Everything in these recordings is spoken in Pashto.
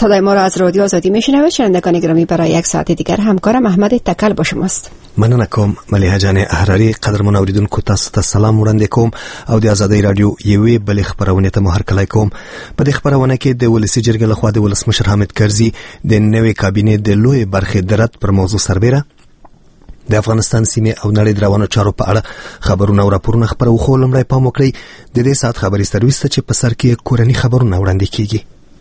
صدای ما را از رادیو آزادی میشنوید. شنوندگان گرامی، برای یک ساعت دیگر همکارم احمد تکل با شماست. مننه کوم ملیحه جان احراری. قدرمن اوریدونکو تاسو ته سلام وړاندې کوم او د آزادۍ رادیو یوې بلې خبرونه ته مهر کلای کوم. په دې خبرونه کې د ولسی جرګې لخوا د ولسمشر حامد کرزي د نوې کابینې د لوی برخې درت پر موضوع سربېره د افغانستان سیمې او نړۍ روانو چارو په اړه خبرونه او راپورونه خبرو خو لمړی پام وکړئ. د دې سات خبري سرویس ته چې په سر کې کورنی خبرونه وړاندې کیږي.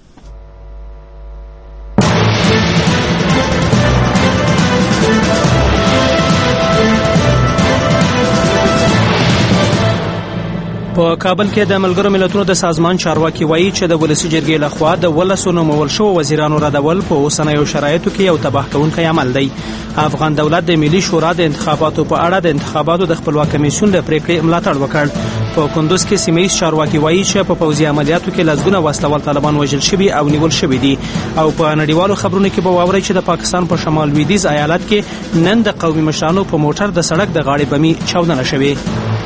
په کابل کې د ملګرو ملتونو د سازمان چارواکي وایي چې د ولسی جرګې لخوا د ولسونو نومول شو وزیرانو ردول په اوسنیو شرایطو کې یو تباه کوونکی عمل دی. افغان دولت د ملي شورا د انتخاباتو په اړه د انتخاباتو د خپلواک کمیسیون د پریکړې ملاتړ وکړ. په کندوز کې سیمه‌ایز چارواکي وایي چې په پوځي عملیاتو کې لسګونه وسلوال طالبان وژل شوي او نیول شوي دي. او په نړیوالو خبرونو کې به واورئ چې د پاکستان په شمال لویدیځ ایالت کې نن د قومي مشرانو په موټر د سړک د غاړې بمي چاودنه شوې.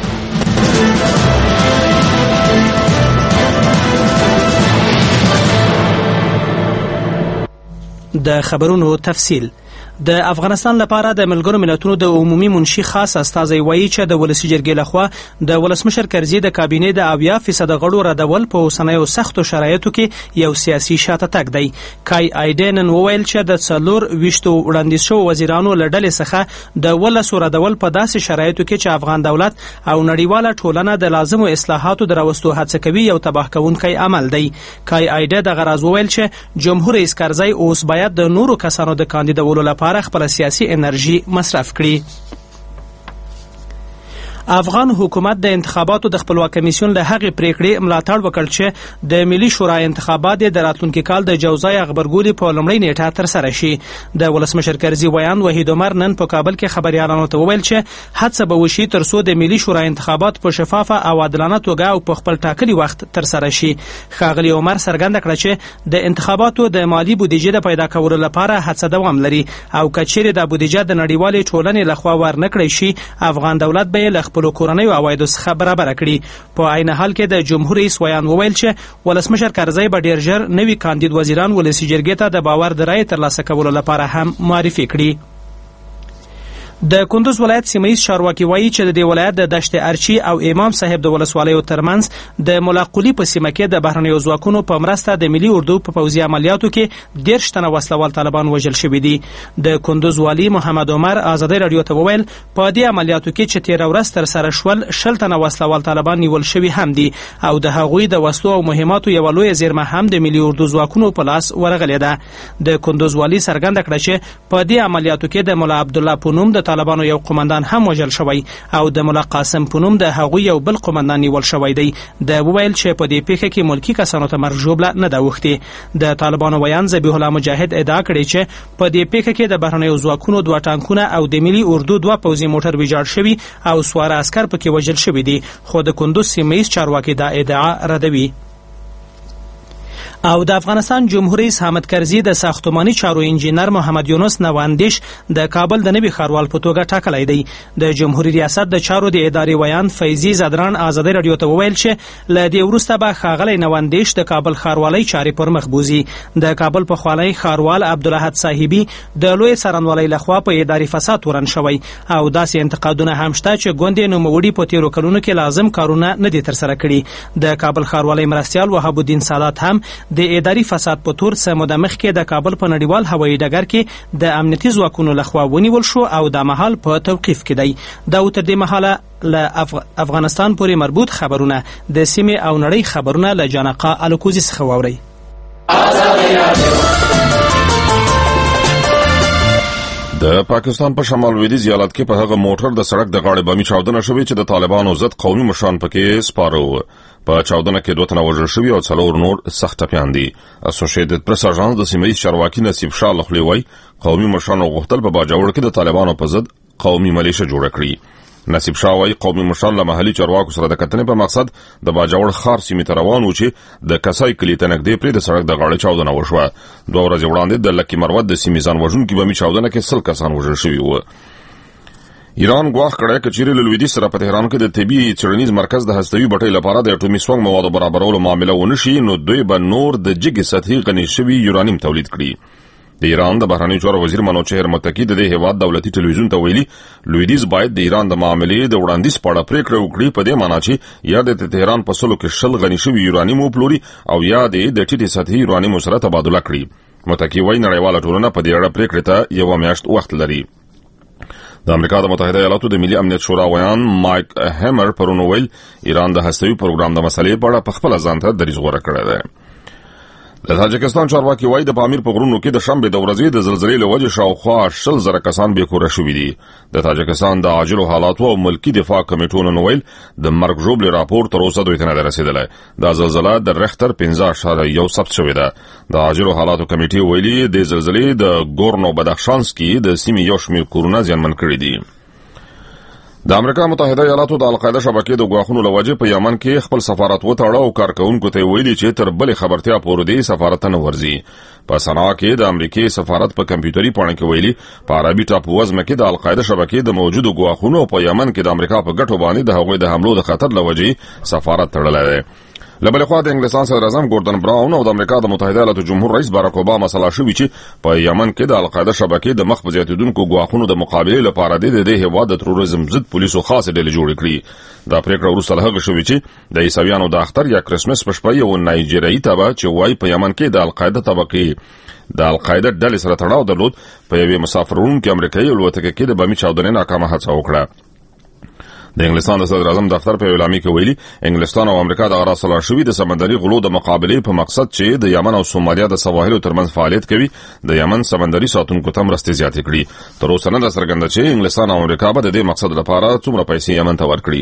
د خبرونو تفصیل. د افغانستان لپاره د ملګرو ملتونو د عمومي منشي خاص استازی وایي چې د ولسی جرګې لخوا د ولسمشر کرزي د کابینې د 80% غړو ردول په اوسنیو سختو شرایطو کې یو سیاسي شاته تګ دی. کای ایډن وویل چې د 24 وړاندیز شو وزیرانو لړل څخه د ولسو ردول په داسې شرایطو کې چې افغان دولت او نړیواله ټولنه د لازمو اصلاحاتو د راوستو هڅه کوي یو تباه کوونکی عمل دی. کای ایډن د غرض وویل چې جمهور رئیس کرزي اوس باید د نورو کسانو د کاندیدولو لپاره خپل سیاسي انرژي مصرف کړي. افغان حکومت د انتخاباتو د خپلواک کمیسیون له هغې پریکړې ملاتړ وکړ چې د ملي شورا انتخابات د راتلونکي کال د جوزای خبرګولي په لومړۍ نیټه ترسره شي. د ولسمشر کرزي ویان وحید عمر نن په کابل کې خبريالانو ته وویل چې هڅه به وشي ترڅو د ملي شورا انتخابات په شفافه او عادلانه توګه او په خپل ټاکلي وخت ترسره شي. ښاغلي عمر څرګنده کړه چې د انتخاباتو د مالی بودیجې د پیدا کولو لپاره هڅه دوام لري او کچېرې د بودیجې د نړیوالې ټولنې لخوا ورنکړی شي افغان دولت به خپل کورنۍ عوایدو څخه برابر کړي. په عین حال کې د جمهور رئیس ویان وویل چې ولسمشر کرزي به ډیر ژر نوي کاندید وزیران ولسی جرګې ته د باور د رایې ترلاسه کولو لپاره هم معرفي کړي. د کندوز ولایت سیمه‌ایز چارواکي وایي چې د دې ولایت د دشت ارچی او امام صاحب د ولسوالیو ترمنځ د ملاقلی په سیمه کې د بهرنیو ځواکونو په مرسته د ملي اردو په پوځي عملیاتو کې 13 تنه وسلوال طالبان وژل شوي دي. د کندوز والی محمد عمر آزادۍ رادیو ته وویل په دې عملیاتو کې چې 13 ورځ تر سره شول 60 تنه وسلوال طالبان نیول شوي هم دي او د هغوی د وسلو او مهماتو یو لوی زیرمه هم د ملي اردو ځواکونو په لاس ورغلې ده. د کندوز والی څرګنده کړه چې په دې عملیاتو کې د مولا عبد الله پونوم د طالبانو یو قومندان هم وژل شوی او د مولا قاسم پونوم د هغوی یو بل قومندان نیول شوی دی. د وویل چې په دې پیښه کې ملکی کسانو ته مرګ ژوبله نه ده اوښتې. د طالبانو ویان ذبیح الله مجاهد ادعا کړې چې په دې پیښه کې د بهرنیو ځواکونو 2 ټانکونه او د ملي اردو 2 پوځي موټر ویجاړ شوي او سواره عسکر پکې وژل شوي دي، خو د کندوز سیمه‌ایز چارواکي دا ادعا ردوي. او د افغانستان جمهور رئیس حامد کرزي د ساختماني چارو انجینر محمد یونس نواندیش د کابل د نوي ښاروال په توګه ټاکلی دی. د جمهوریت ریاست د چارو د ادارې ویان فیضي زدران آزادۍ رادیو ته وویل چې له دې وروسته به ښاغلی نواندیش د کابل ښاروالۍ چارې پر مخ بوزي. د کابل پخوانی ښاروال عبدالاحد صاحبي د لوی څارنوالۍ لخوا په اداري فساد تورن شوی او داسې انتقادونه هم شته چې ګوندې نوموړي په تیرو کلونو کې لازم کارونه نه دي ترسره کړي. د کابل ښاروالۍ مرستیال وهاب الدین سادات هم د اداري فساد په تور څه موده مخکې د کابل په نړیوال هوایي ډګر کې د امنیتي ځواکونو لخوا ونیول شو او د مهال په توقیف کې دی. دا تر دې مهاله له افغانستان پورې مربوط خبرونه د سیمې او نړۍ خبرونه له جانقا الکوزي څخه واورئ. د پاکستان په شمال لویدیځ ایالت کې په هغه موټر د سړک د غاړې بمي چاودنه شوې چې د طالبانو ضد قومي مشران پکې سپاره وو. په چاودنه کې 2 تنه وژل شوي او 4 نور سخت ټپیان دي. اسوسییټډ پریس اژانس د سیمه‌ایز چارواکي نصیب شاه لخوا وایي قومي مشرانو غوښتل په باجوړ کې د طالبانو په ضد قومي ملیشه جوړه کړي. نصیب شاه وایي قومي مشران له محلي چارواکو سره د کتنې په مقصد د باجوړ ښار سیمې ته روان وو چې د کسای کلی ته نږدې پرې د سړک د غاړې چاودنه وشوه. 2 ورځې وړاندې د لکی مروت د سیمې ځان وژونکي بمي چاودنه کې 100 کسان وژل شوي وو. ایران ګواښ کړی چې چیرې له لویدیځ سره په تهران کې د طبي څېړنیز مرکز د هستوي بټۍ لپاره د اټومي سونګ موادو برابرولو معامله ونشي نو دوی به نور د جګې سطحي غني شوي یورانیم تولید کړي. د ایران د بهرنیو چارو وزیر منوچهر متکی د دې هیواد دولتي ټلویزیون ته ویلي لویدیځ باید د ایران د معاملې د وړاندیز په اړه پریکړه وکړي په دې معنی چې یا د تهران په سلو کې 10 غني شوي یورانیم وپلوري او یا د ټیټې سطحي یورانیم سره تبادله کړي. متکی وايي نړیواله ټولنه په دې اړه پریکړه ته یو میاشت وخت لري. د امریکا د متحده ایالاتو د ملي امنیت شورا ویان مایک هیمر پرون ویل ایران د هستوي پروګرام د مسلې په اړه په خپل ځان ته دریځ غوړه کړی دی. د تاجکستان چارواکي وايي د پامیر په غرونو کې د شنبه د ورځې د زلزلې له وجې شاوخوا 10,000 کسان بې کوره شوي دي. د تاجکستان د عاجلو حالاتو او ملکی دفاع کمیټو نن ویل د مرګ ژوبلې راپور تر اوسه دوی ته نه رسیدلی. دا زلزله د رختر 15.1 ثبت شوې ده. د عاجلو حالاتو کمیټې ویلي د زلزلې د ګورنو بدخشانسکي د سیمې یو شمېر کورونه زیانمن کړي دي. د امریکا متحده ایالاتو د القاعده شبکې د ګواښونو له وجې په یمن کې خپل سفارت وتاړه او کارکونکو ته ویلي چې تر بلې خبرتیا پورې دې سفارت نه ورځي. په صنعا کې د امریکای سفارت په کمپیوټري پاڼه کې ویلي په عربي ټاپو وزمه کې د القاعده شبکې د موجودو ګواښونو په یمن کې د امریکا په ګټو باندې د هغوی د حملو د خطر له وجې سفارت تړلی دی. لبل خو د انګلستان صدر اعظم ګوردن براون او د امریکا د متحده ایالاتو جمهور رئیس باراک اوباما سلا شوی چې په یمن کې د القاعده شبکې د مخ په زیاتیدونکو ګواښونو د مقابلې لپاره د هیواد د تروریزم ضد پولیسو خاصه ډلې جوړې کړې. دا پریکړه وروسته له هغه شوې چې د عیسویانو د اختر یا کرسمس په شپه یو نایجیریایي تبع چې وایي په یمن کې د القاعده طبقې د القاعده ډلې سره تړاو درلود په یوې مسافرونکو امریکایي الوتکه کې د بمي چاودنې ناکامه هڅه وکړه. د انګلستان د صدر اعظم دفتر په اعلامیه کې ویلي انګلستان او امریکا د راسل شوی د سمندري غلو د مقابلې په مقصد چې د یمن او سومالیا د سواحلو ترمنځ فعالیت کوي د یمن سمندري ساتونکو ته مرستې زیاتې کړي. تر اوسه نه څرګنده چې انګلستان او امریکا به د دې مقصد لپاره څومره پیسې یمن ته ورکړي.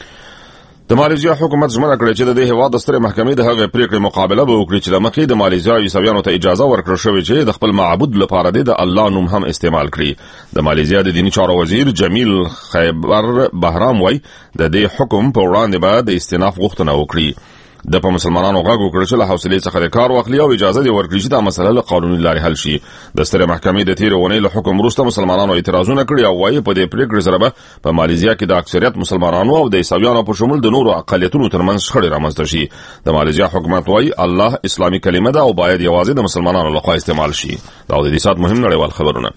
د مالیزیا حکومت ژمنه کړې چې د هیواد د سترې محکمې د هغې پریکړې مقابله به وکړي چې د مخکې د مالیزیا عیسویانو ته اجازه ورکړل شوې چې د خپل معبود لپاره د الله نوم هم استعمال کړي. د مالیزیا د دینی چارو وزیر جمیل خیبر بهرام وایي د دې حکم په وړاندې به د استئناف غوښتنه وکړي. د په مسلمانانو غږ وکړ چې له حوصلې څخه د کار واخلي او اجازه دی ورکړي چې دا مسله له قانوني لارې حل شي. د سترې محکمې د تیر ونې له حکم وروسته مسلمانانو اعتراضونه کړي او وايي په دې پریکړې سره به په مالیزیا کې د اکثریت مسلمانانو او د عیسویانو په شمول د نورو اقلیتونو ترمنځ شخړې رامنځته شي. د مالیزیا حکومت وايي الله اسلامي کلمه ده او باید یوازې د مسلمانانو لخوا استعمال شي. دا د دې سات مهم نړیوال خبرونه.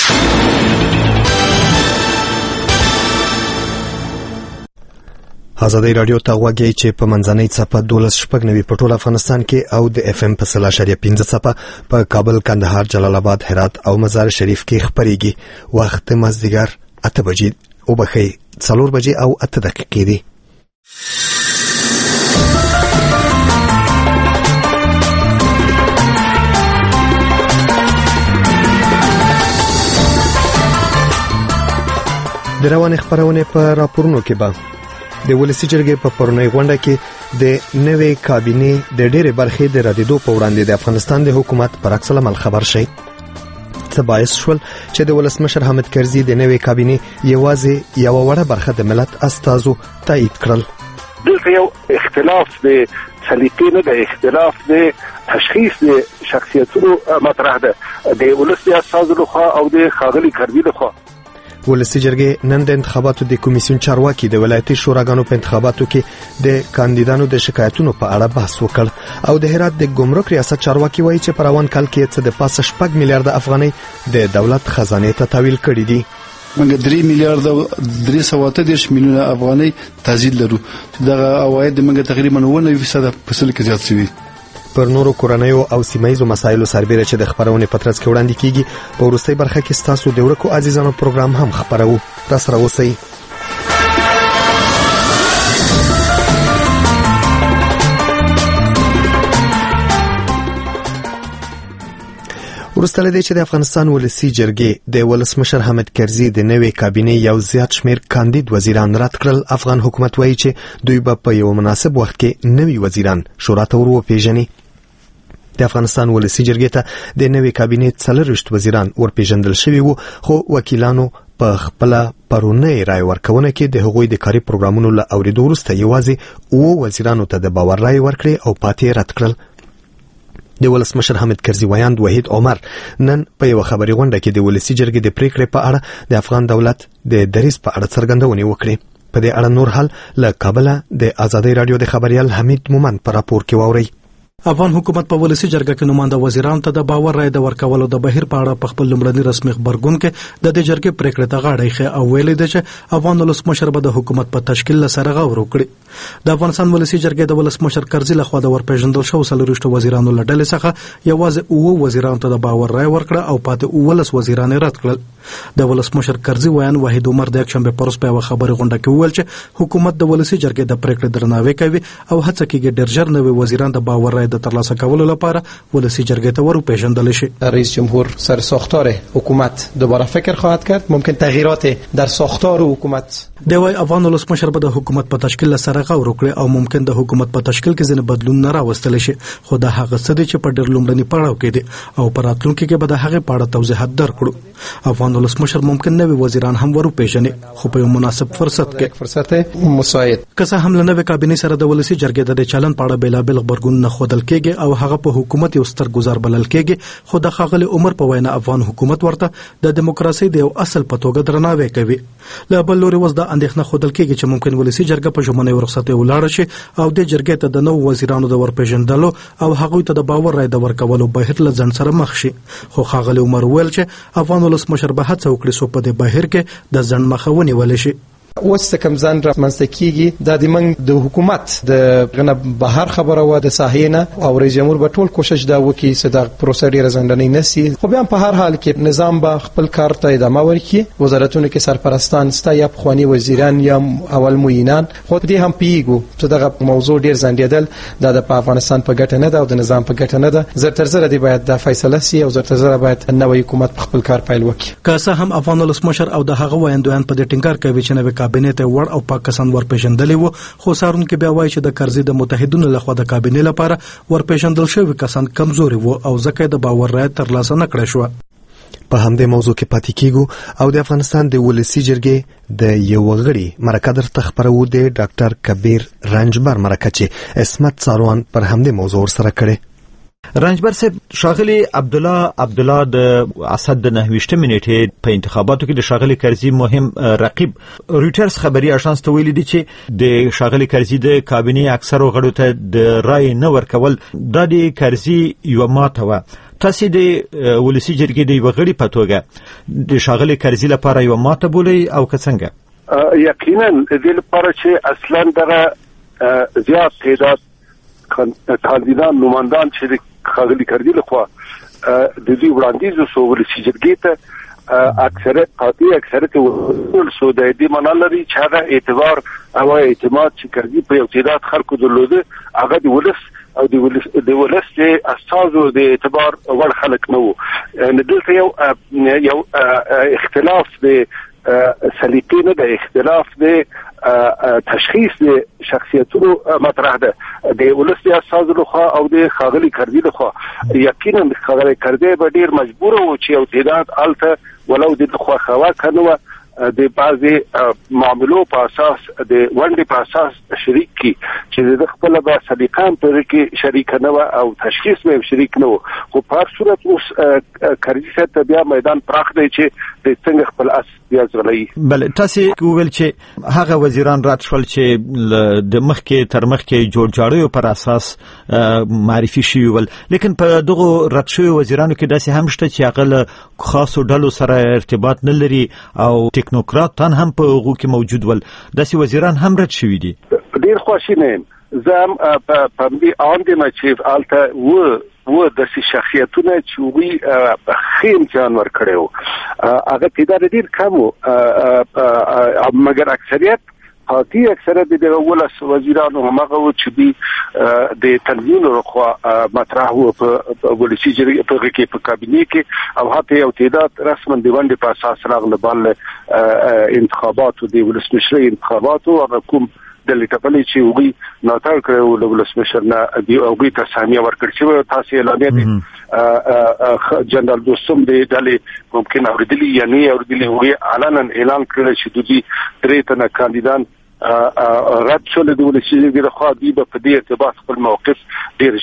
ازادي رادیو ته وګورئ چې په منځنۍ صفه 12.9 په ټول افغانستان کې او د اف ام په 3.15 صفه په کابل، کندهار، جلال آباد، هرات او مزار شریف کې خبريږي. وخت مازدیګر 8 بجې او بخې 4 بجې او 8 دقیقې دي. د روان خبرونه په راپورونو کې به د ولسی جرګې په پرونی غونډه کې د نوې کابینې د ډېرې برخې د ردیدو په وړاندې د افغانستان د حکومت پر عکس العمل خبر شي. څه باعث شول چې د ولسمشر حامد کرزي د نوې کابینې یوازې یو وړه برخه د ملت استازو تایید کړل. دلته یو اختلاف د سلیقې نه د اختلاف د تشخیص د شخصیتونو مطرح ده د ولسی استازو لخوا او د ښاغلي کرزي لخوا. ولسی جرګې نن د انتخاباتو د کمیسیون چارواکي د ولایتي شوراګانو په انتخاباتو کې د کاندیدانو د شکایتونو په اړه بحث وکړ او د هرات د ګمرک ریاست چارواکي وایي چې په روان کال کې څه د 5 میلیارډ افغانۍ د دولت خزانه ته تحویل کړي دي. موږ 3 میلیارډ 330 میلیونه افغانۍ تحویل لرو. دغه عواید موږ تقریبا 90% فصل کې زیات شوي. پر نورو کورنیو او سیمایزو مسایلو سربېره چې د خبرونه پترڅ کې وړاندې کیږي په وروستۍ برخه کې ستاسو د ورکو عزیزانو پروګرام هم خبرو را سره اوسئ. ورسته لدې چې د افغانستان ولسی جرګې د ولسمشر حامد کرزي د نوې کابینې یو زیات شمیر کاندید وزیران رد کړل. افغان حکومت وایي چې دوی به په یو مناسب وخت کې نوې وزیران شورا ته ورپېژني. د افغانستان ولسی جرګې ته د نوې کابینې 40 وزیران ورپېژندل شوي وو، خو وکیلانو په خپل پرونی رای ورکونه کې د هغوی د کاري پروګرامونو له اوریدو وروسته یوازې 9 وزیرانو ته د باور رای ورکړي او پاتې رد کړل. د ولسمشر حامد کرزي ویاند وحید عمر نن په یو خبري غونډه کې د ولسی جرګې د پریکړې په اړه د افغان دولت د دریځ په اړه څرګندونه وکړه. په دې اړه نور حال له کابل د آزادۍ رادیو د خبريال حمید مومن پر راپور کې واوري. افغان حکومت په ولسی جرګه کې نماینده وزیرانو ته د باور رائے د ورکولو د بهیر په اړه په خپل لومړني رسمي خبرګون کې د دې جرګې پریکړه ته غاړه ایښې او ویلي دی چې افغان ولسمشر به د حکومت په تشکیل سره غور وکړي. د افغانستان ولسی جرګې د ولسمشر کرزي لخوا د ورپېژندل شو 40 وزیرانو له ډلې څخه یوازې 9 وزیرانو ته د باور رائے ورکړه او پاتې 19 وزیران رد کړل. د ولسمشر کرزي ویان وحید عمر د یکشنبه پروس په خبري غونډه کې ویل چې حکومت د ولسی جرګې د پریکړې درناوی کوي او هڅه کوي ډېر ژر نوي وزیران د باور رائے د ترلاسه کولو لپاره ولسی جرګې ته ورپېژندل شي. رئیس جمهور سر ساختار حکومت دوباره فکر خواهد کرد. ممکن تغییرات در ساختار حکومت د وای افغان ولسمشر به د حکومت په تشکیل سره غور وکړي او ممکن د حکومت په تشکیل کې ځینې بدلون نه راوستل شي، خو دا هغه څه دي چې په ډېر لومړني پړاو کې دي او په راتلونکي کې به د هغې په اړه توضیحات درکړو. افغان ولسمشر ممکن نوي وزیران هم ورپېژني خو په یو مناسب فرصت مساعد که څه هم له نوې کابینې سره د ولسی جرګې د چلن په اړه بېلابېل غبرګونونه ښودل کېږي او هغه په حکومت یو ستر ګزار بلل کېږي، خو د ښاغلي عمر په وینا افغان حکومت ورته د دیموکراسۍ د یو اصل په توګه درناوی کوي. له بل لوري اوس دا اندېښنه ښودل کېږي چې ممکن ولسی جرګه په ژمنۍ رخصتۍ ولاړه شي او د جرګې ته د نوو وزیرانو د ورپېژندلو او هغوی ته د باور رائے د ورکولو بهیر له ځنډ سره مخ شي. خو ښاغلي عمر ویل چې افغان ولسمشر به هڅه وکړي څو په دې بهیر کې د ځنډ مخه ونیول شي. اوس کم ځان را منځته کیږي د دمنګ د حکومت د غنه بهر خبره و د ساحینه او رئیس جمهور به ټول کوشش دا وکړي چې د پروسه ډیره ځنډنۍ نشي، خو بیا په هر حال کې نظام به خپل کار ته ادامه ورکړي. وزارتونو کې سرپرستان ستا یا خواني وزیران یا اول معینان خو دې هم پیګو چې دغه موضوع ډیر ځنډېدل د افغانستان په ګټه نه ده او د نظام په ګټه نه ده. زر تر زر دی باید د فیصله سي او زر تر زر باید نوې حکومت خپل کار پیل وکړي. که څه هم افغان ولسمشر او د هغه ویاندویان په دې ټینګار کوي چې نوې کابینې ته وړ او پاکستان ورپېژندلې وو، خو سارونکو بیا وایي چې د کرزي د متحدینو لخوا د کابینې لپاره ورپېژندل شوی کسان کمزوري وو او ځکه د باور رائے ترلاسه نه کړی شو. په همدې موضوع کې پاتې کیږو او د افغانستان د ولسی جرګې د یو غړي مرکه درته خبرو د ډاکټر کبیر رنجبر مرکه چې اسمت څاروان پر همدې موضوع سره کړي. رنجبر صاحب، شاغلی عبدالله د اسد د 29 منټې په انتخاباتو کې د شاغلی کرزي مهم رقیب رويټرز خبري اژانس ته ویلي دي چې د شاغلی کرزي د کابینې اکثرو غړو ته د رائے نه ورکول د کرزي یو ماته و. تاسو د ولسی جرګې د یو غړي په توګه د شاغلی کرزي لپاره یو ماته بولئ او که څنګه؟ یقینا د لپاره چې اصلا دغه زیات تعداد کاندیدان نمایندان چې خاغلی کردی لخوا د دې وړاندیز سو ولسی جرګې ته اکثریت ول سو د دې منلري چې دا اعتبار او اعتماد چې کردی په یو تعداد خلکو درلوده هغه د ولس او د ولس د اساسو د اعتبار ور خلک نو نه دلته یو اختلاف د سلیقې نه د اختلاف د تشخیص د شخصیتونو مطرح ده د ولس د اساس لخوا او د خاغلی کردی لخوا. یقینا خاغلی کردی به ډیر مجبور و چې یو تعداد الته ولو د خوا خوا کنه د بعضی معاملو په اساس د ونډې په اساس شریک کی چې د خپل به سلیقان پر کې شریک نه او تشخیص به شریک نه، خو په هر صورت اوس کردی ته بیا میدان پراخ دی چې د څنګه خپل اس بیا ځغلي. بل تاسو ویل چې هغه وزیران رات شول چې د مخکې تر مخکې جوړجاړیو پر اساس معرفي شوی ول، لیکن په دغه رات شوی وزیرانو کې داسې هم شته چې هغه خاصو ډلو سره ارتباط نه لري او ټیکنوکراتان هم په هغه کې موجود ول. داسې وزیران هم رات شوی دي. ډیر خوشینه زم په دې اند ما چې الته و د شخصیتونو چې وی خیم ځان ور کړو هغه تعداد ډیر کم مګر اکثریت د ولس وزیرانو هغه چې د تنظیم لخوا مطرح وو په ولسی جرګې په کې په کابینې کې او هغه یو تعداد رسما د ونډې په اساس راغله بل انتخابات د ولسمشر انتخابات او کوم د لټپلې چې وګي ناتار کړو د ولسمشر نه دی اوګي ته ثانیه ورکړ چې تاسو اعلان دي جنرال دوستم د ډلې ممکن اوریدلی یا نه اوریدلی وګي علنا اعلان کړل چې دوی درې تنه کاندیدان رد شول د ولسی جرګې خو دی په دې ارتباط خپل موقف ډیر ژر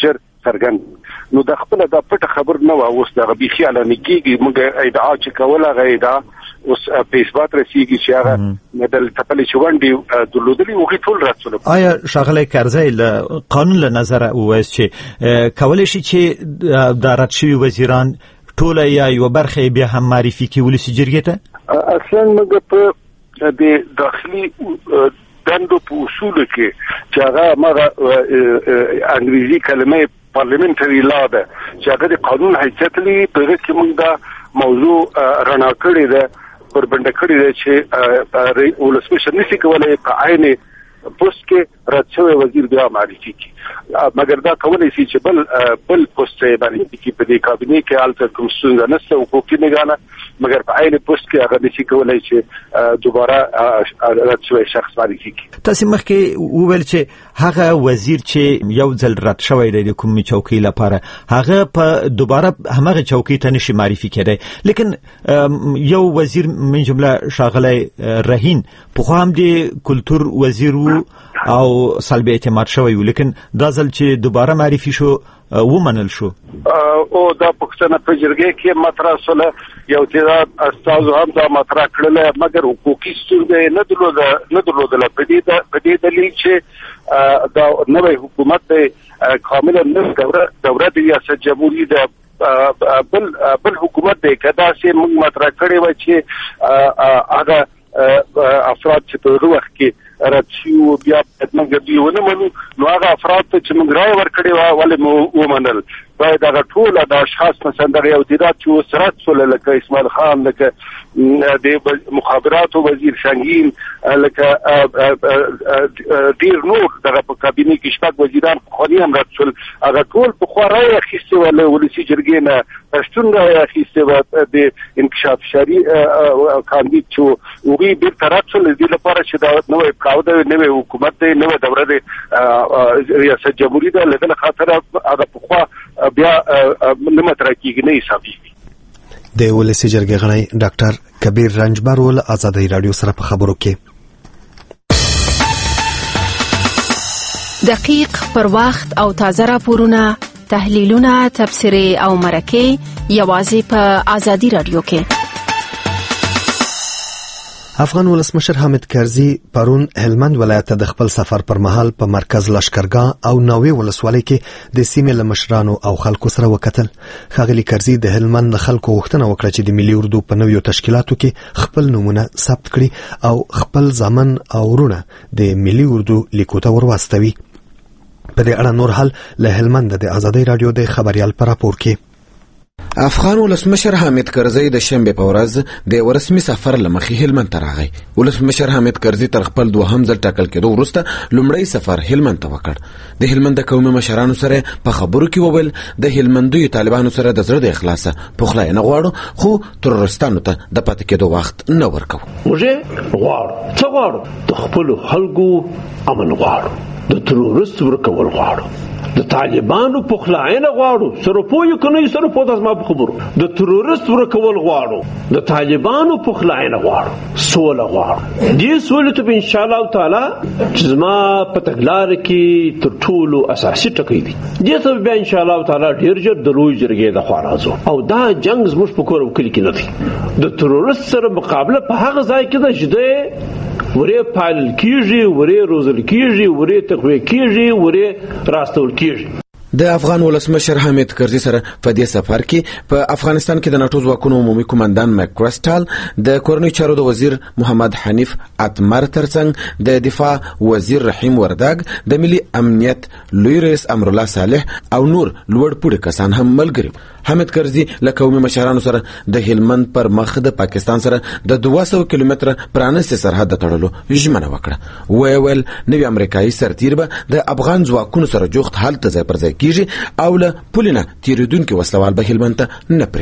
څرګند نو د خپل د پټ خبر نه و اوس د غبي خیال نه کیږي موږ ادعا چې کوله غیدا اوس په اثبات رسیږي چې هغه مدل تپلې چوندې دلودلي او ټول راتلو. آیا شاغلی کرزی له قانون له نظر وایي چې کولای شي چې د رد شوي وزیران ټول یا یو برخه بیا هم معرفي کړي ولسي جرګې ته؟ اصلا موږ په د داخلي دندو په اصول کې چې هغه مغه انګریزي کلمه پارلیمنتري لا ده چې هغه د قانون حیثیت لري په دې کې موږ دا موضوع رڼا کړې ده پر بنده کړی دی چې ولسمشر نشي کولای په عین پوسټ کې رد شوی وزیر بیا معرفي کړي مګر دا کولای شي چې بل پوسټ یې باندې کې په دې کابینه کې حالت کوم څنګه نشته او کوم نه غاڼه مګر په عین پوسټ کې هغه نشي کولای چې دوباره رد شوی شخص معرفي کړي. تاسو مخکې وویل چې هغه وزیر چې یو ځل رد شوی دی د کومې چوکۍ لپاره هغه په دوباره همغه چوکۍ ته نشي معرفي کېدی لیکن یو وزیر من جمله شاغلی رهین په خو هم د کلتور وزیر او سلبي اعتماد شوی لیکن دا ځل چې دوباره معرفي شو ومنل شو او دا پښتنه په جرګه کې مطرح سره یو تعداد استاد هم دا مطرح کړل مګر حقوقي ستونزې نه درلودل په دې دلیل چې دا نوې حکومت کاملا نوې دوره د ریاست جمهوریت د بل حکومت د کدا سي موږ مطرح کړی و چې هغه افراد چې په وخت کې رد شو بیا موږ دی ونه منو نو هغه افراد چې موږ راي ورکړی ولې مو ومنل باید هغه ټول د اشخاص مثلا یو دیدات چې سرت سول لکه اسماعیل خان لکه د مخابرات وزیر شنګین لکه ډیر نور دغه په کابینه کې شپږ وزیران خو هم رد سول هغه ټول په خوارای اخیسته ول ولسی جرګې نه پښتون راي اخیسته د انکشاف شری کاندید چې وی بیر ترات سول د لپاره چې دا نوې کاوده نوې حکومت دی نوې دوره دی ریاست جمهوریت له خاطر هغه په خوا بیا نمطرح کیږي نه حسابي. د ولسی جرګې غړی ډاکټر کبیر رنجبر ول آزادۍ رادیو سره په خبرو کې دقیق پر وخت او تازه راپورونه تحلیلونه تبصرې او مرکې یوازې په آزادۍ رادیو کې. افغان ولسمشر حامد کرزي پرون هلمند ولایت د خپل سفر پر مهال په مرکز لشکرګاه او نوې ولسوالۍ کې د سیمې لمشرانو او خلکو سره وکتل. ښاغلي کرزي د هلمند د خلکو غوښتنه وکړه چې د ملي اردو په نویو تشکیلاتو کې خپل نومونه ثبت کړي او خپل ځامن او ورونه د ملي اردو لیکو ته ورواستوي. په دې اړه نور حال له هلمند د آزادۍ رادیو د خبريال پر راپور کې. افغان ولسمشر حامد کرزي د شنبه په ورځ د ورسمي سفر لمخې هلمند ته راغی. ولسمشر حامد کرزي تر خپل دوهم ځل ټاکل کېدو وروسته لومړی سفر هلمند ته وکړ. د هلمند قومي مشرانو سره په خبرو کې وویل د هلمندي طالبانو سره د زړه د اخلاص پخلا نه غواړو خو ترورستانو ته د پاتې کېدو وخت نه ورکو. موږ غواړو څه غواړو د خپل خلکو امن غواړو د ترورست ورکول غواړو د طالبانو پخلاینه غواړو سره پوی کني سره په داسما خبرو د ترورست ورکول غواړو د طالبانو پخلاینه غواړو سوله غواړو دې سوله ته ان شاء الله تعالی چې زما په تګلار کې تر ټولو اساسي ټکی دي دې ته به ان شاء الله تعالی ډیر ژر د لوی جرګې د خوارازو او دا جنگ زموږ په کور وکړي کې نه دي د ترورست سره مقابله په هغه ځای کې ده چې ورې پال کیږي ورې روزل کیږي ورې تقوی کیږي ورې راستول کیږي. د افغان ولسمشر حامد کرزي سره په دې سفر کې په افغانستان کې د ناتو ځواکونو عمومي قومندان مکرسټال د کورنۍ چارو د وزیر محمد حنیف اتمر ترڅنګ د دفاع وزیر رحیم ورداګ د ملي امنیت لوی رئیس امر الله صالح او نور لوړ پوړي کسان هم ملګري. حامد کرزي له قومي مشرانو سره د هلمند پر مخ د پاکستان سره د 200 کیلومتر پرانست سرحد تړلو ژمنه وکړه. ویل نوی امریکایي سرتیر به د افغان ځواکونو سره جوخت حالت ځای پر ځای کیږي او له پولینا تیریدونکو وسلوال به هلمند ته نه پرېږدي.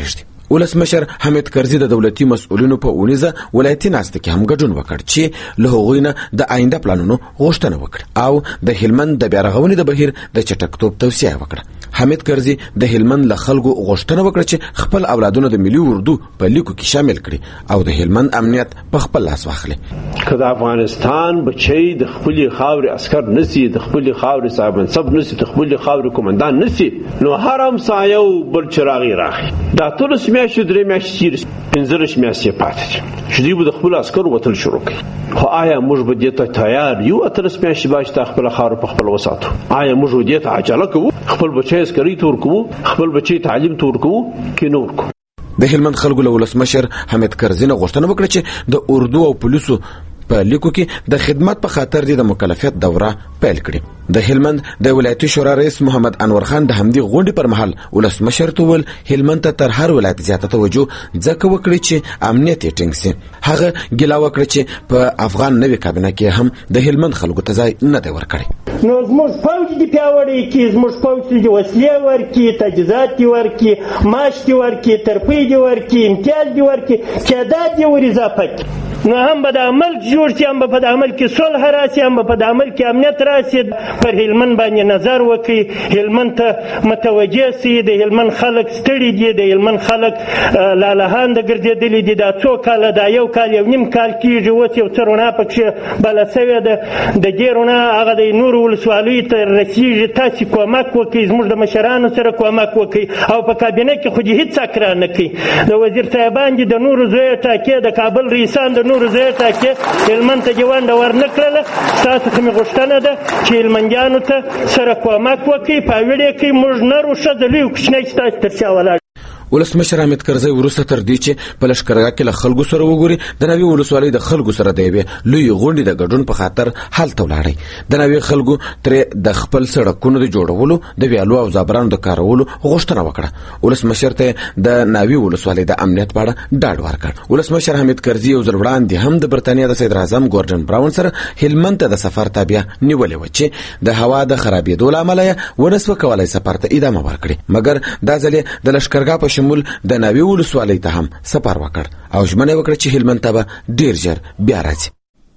ولسمشر حامد کرزي د دولتي مسؤلینو په اونیزه ولایتي ناسته کې هم ګډون وکړ چې له هغوی نه د آینده پلانونو غوښتنه وکړه او د هلمند د بیارغونې د بهیر د چټکتوب توصیه وکړه. حامد کرزي د هلمند له خلکو غوښتنه وکړه چې خپل اولادونه د ملي اردو په لیکو کې شامل کړي او د هلمند امنیت په خپل لاس واخلي. که د افغانستان بچي د خپل خاورې عسكر نسی، د خپل خاورې صاحب منصب نسی، د خپل خاورې قومندان نسی، نو هرم سایو بل چراغي راخي. دا ټول میاشتې درې میاشتې 15 میاشتې پاتې دي چې دوی به د خپل عسکرو وتل شروع کړي. خو آیا موږ به دې ته تیار یو؟ 13 میاشتې باید چې خپل خاور په خپل وساتو. آیا موږ دې ته عجله کوو؟ خپل بچي عسکري تور کوو، خپل بچي تعلیم تور کوو کې نور کوو؟ د هلمند خلکو له ولسمشر حامد کرزي نه غوښتنه وکړه چې د اردو او پولیسو په لیکو کې د خدمت په خاطر د مکلفیت دوره پیل کړي. د هلمند د ولایتي شورا رئیس محمد انور خان د همدې غونډې پر مهال ولسمشر ته ویل هلمند ته تر هر ولایت زیاته توجه ځکه وکړي چې امنیت یې ټینګ سي. هغه ګیله وکړه چې په افغان نوي کابینه کې هم د هلمند خلکو ته ځای نه دی ورکړی. نو زموږ پوځ دې پیاوړی کړي، زموږ پوځ دې وسلې ورکړي، تجهیزات دې ورکړي، معاش دې ورکړي، ترفیع دې ورکړي، امتیاز دې ورکړي، تعداد دې ور اضافه کړي. نو هم به د عمل جوړ شي، هم به په عمل کې صلح راشي، هم به په عمل کې امنیت راشي. پر هلمند باندې نظر وکړي، هلمند ته متوجه سي. د هلمند خلک ستړي دي، د هلمند خلک لالهانده ګرځېدلي دي. دا څو کاله، دا یو کال یو نیم کال کېږي اوس یو څه رڼا پکښې بله سوې ده. د دې رڼا هغه د نورو ولسوالیو ته رسېږي. تاسې کومک وکړئ، زموږ د مشرانو سره کومک وکړئ او په کابینه کې خو دې هېڅ اکراه نه کوي. د وزیر صاحبان دي د نورو زویه ټاکې، د کابل رئیسان د نورو زویه ټاکې هلمند ته دې ونډه ورنه کړله. ستاسو څخه مې غوښتنه ده چې هلمندیانو ته سره کومک وکړي، پیاوړي کړئ. موږ نر و ښځه لوی کوچنی ستاسو تر شا ولاړ. ولسمشر حامد کرزي وروسته تر دې چې په لښکرګاه کې له خلکو سره وګوري، د نوي ولسوالۍ د خلکو سره د یوې لوی غونډې د ګډون په خاطر هلته ولاړی. د نوي خلکو ترې د خپل سړکونو د جوړولو، د ویالو او زابرانو د کارولو غوښتنه وکړه. ولسمشر ته د نوي ولسوالۍ د امنیت په اړه ډاډ ورکړ. ولسمشر حامد کرزي یو ځل وړاندې هم د برتانیا د صدر اعظم ګورډن براون سره هلمند ته د سفر تابع نیولې و چې د هوا د خرابېدو له امله یې ونسوه کولی سفر ته ادامه ورکړي. مګر دا ځل د لښکرګاه په شمول د نوي ولسوالۍ ته هم سفر وکړ او ژمنه وکړه چې هلمند ته به ډیر ژر بیا راځي.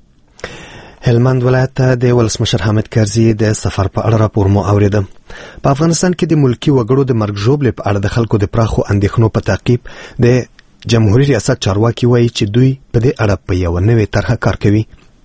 هلمند ولایت ته د ولسمشر حامد کرزي د سفر په اړه راپور مو اوریده. په افغانستان کې د ملکی وګړو د مرګ ژوبلې په اړه د خلکو د پراخو اندېښنو په تعقیب د جمهوریت ریاست چارواکي وایي چې دوی په دې اړه په یو نوې طرحه کار کوي.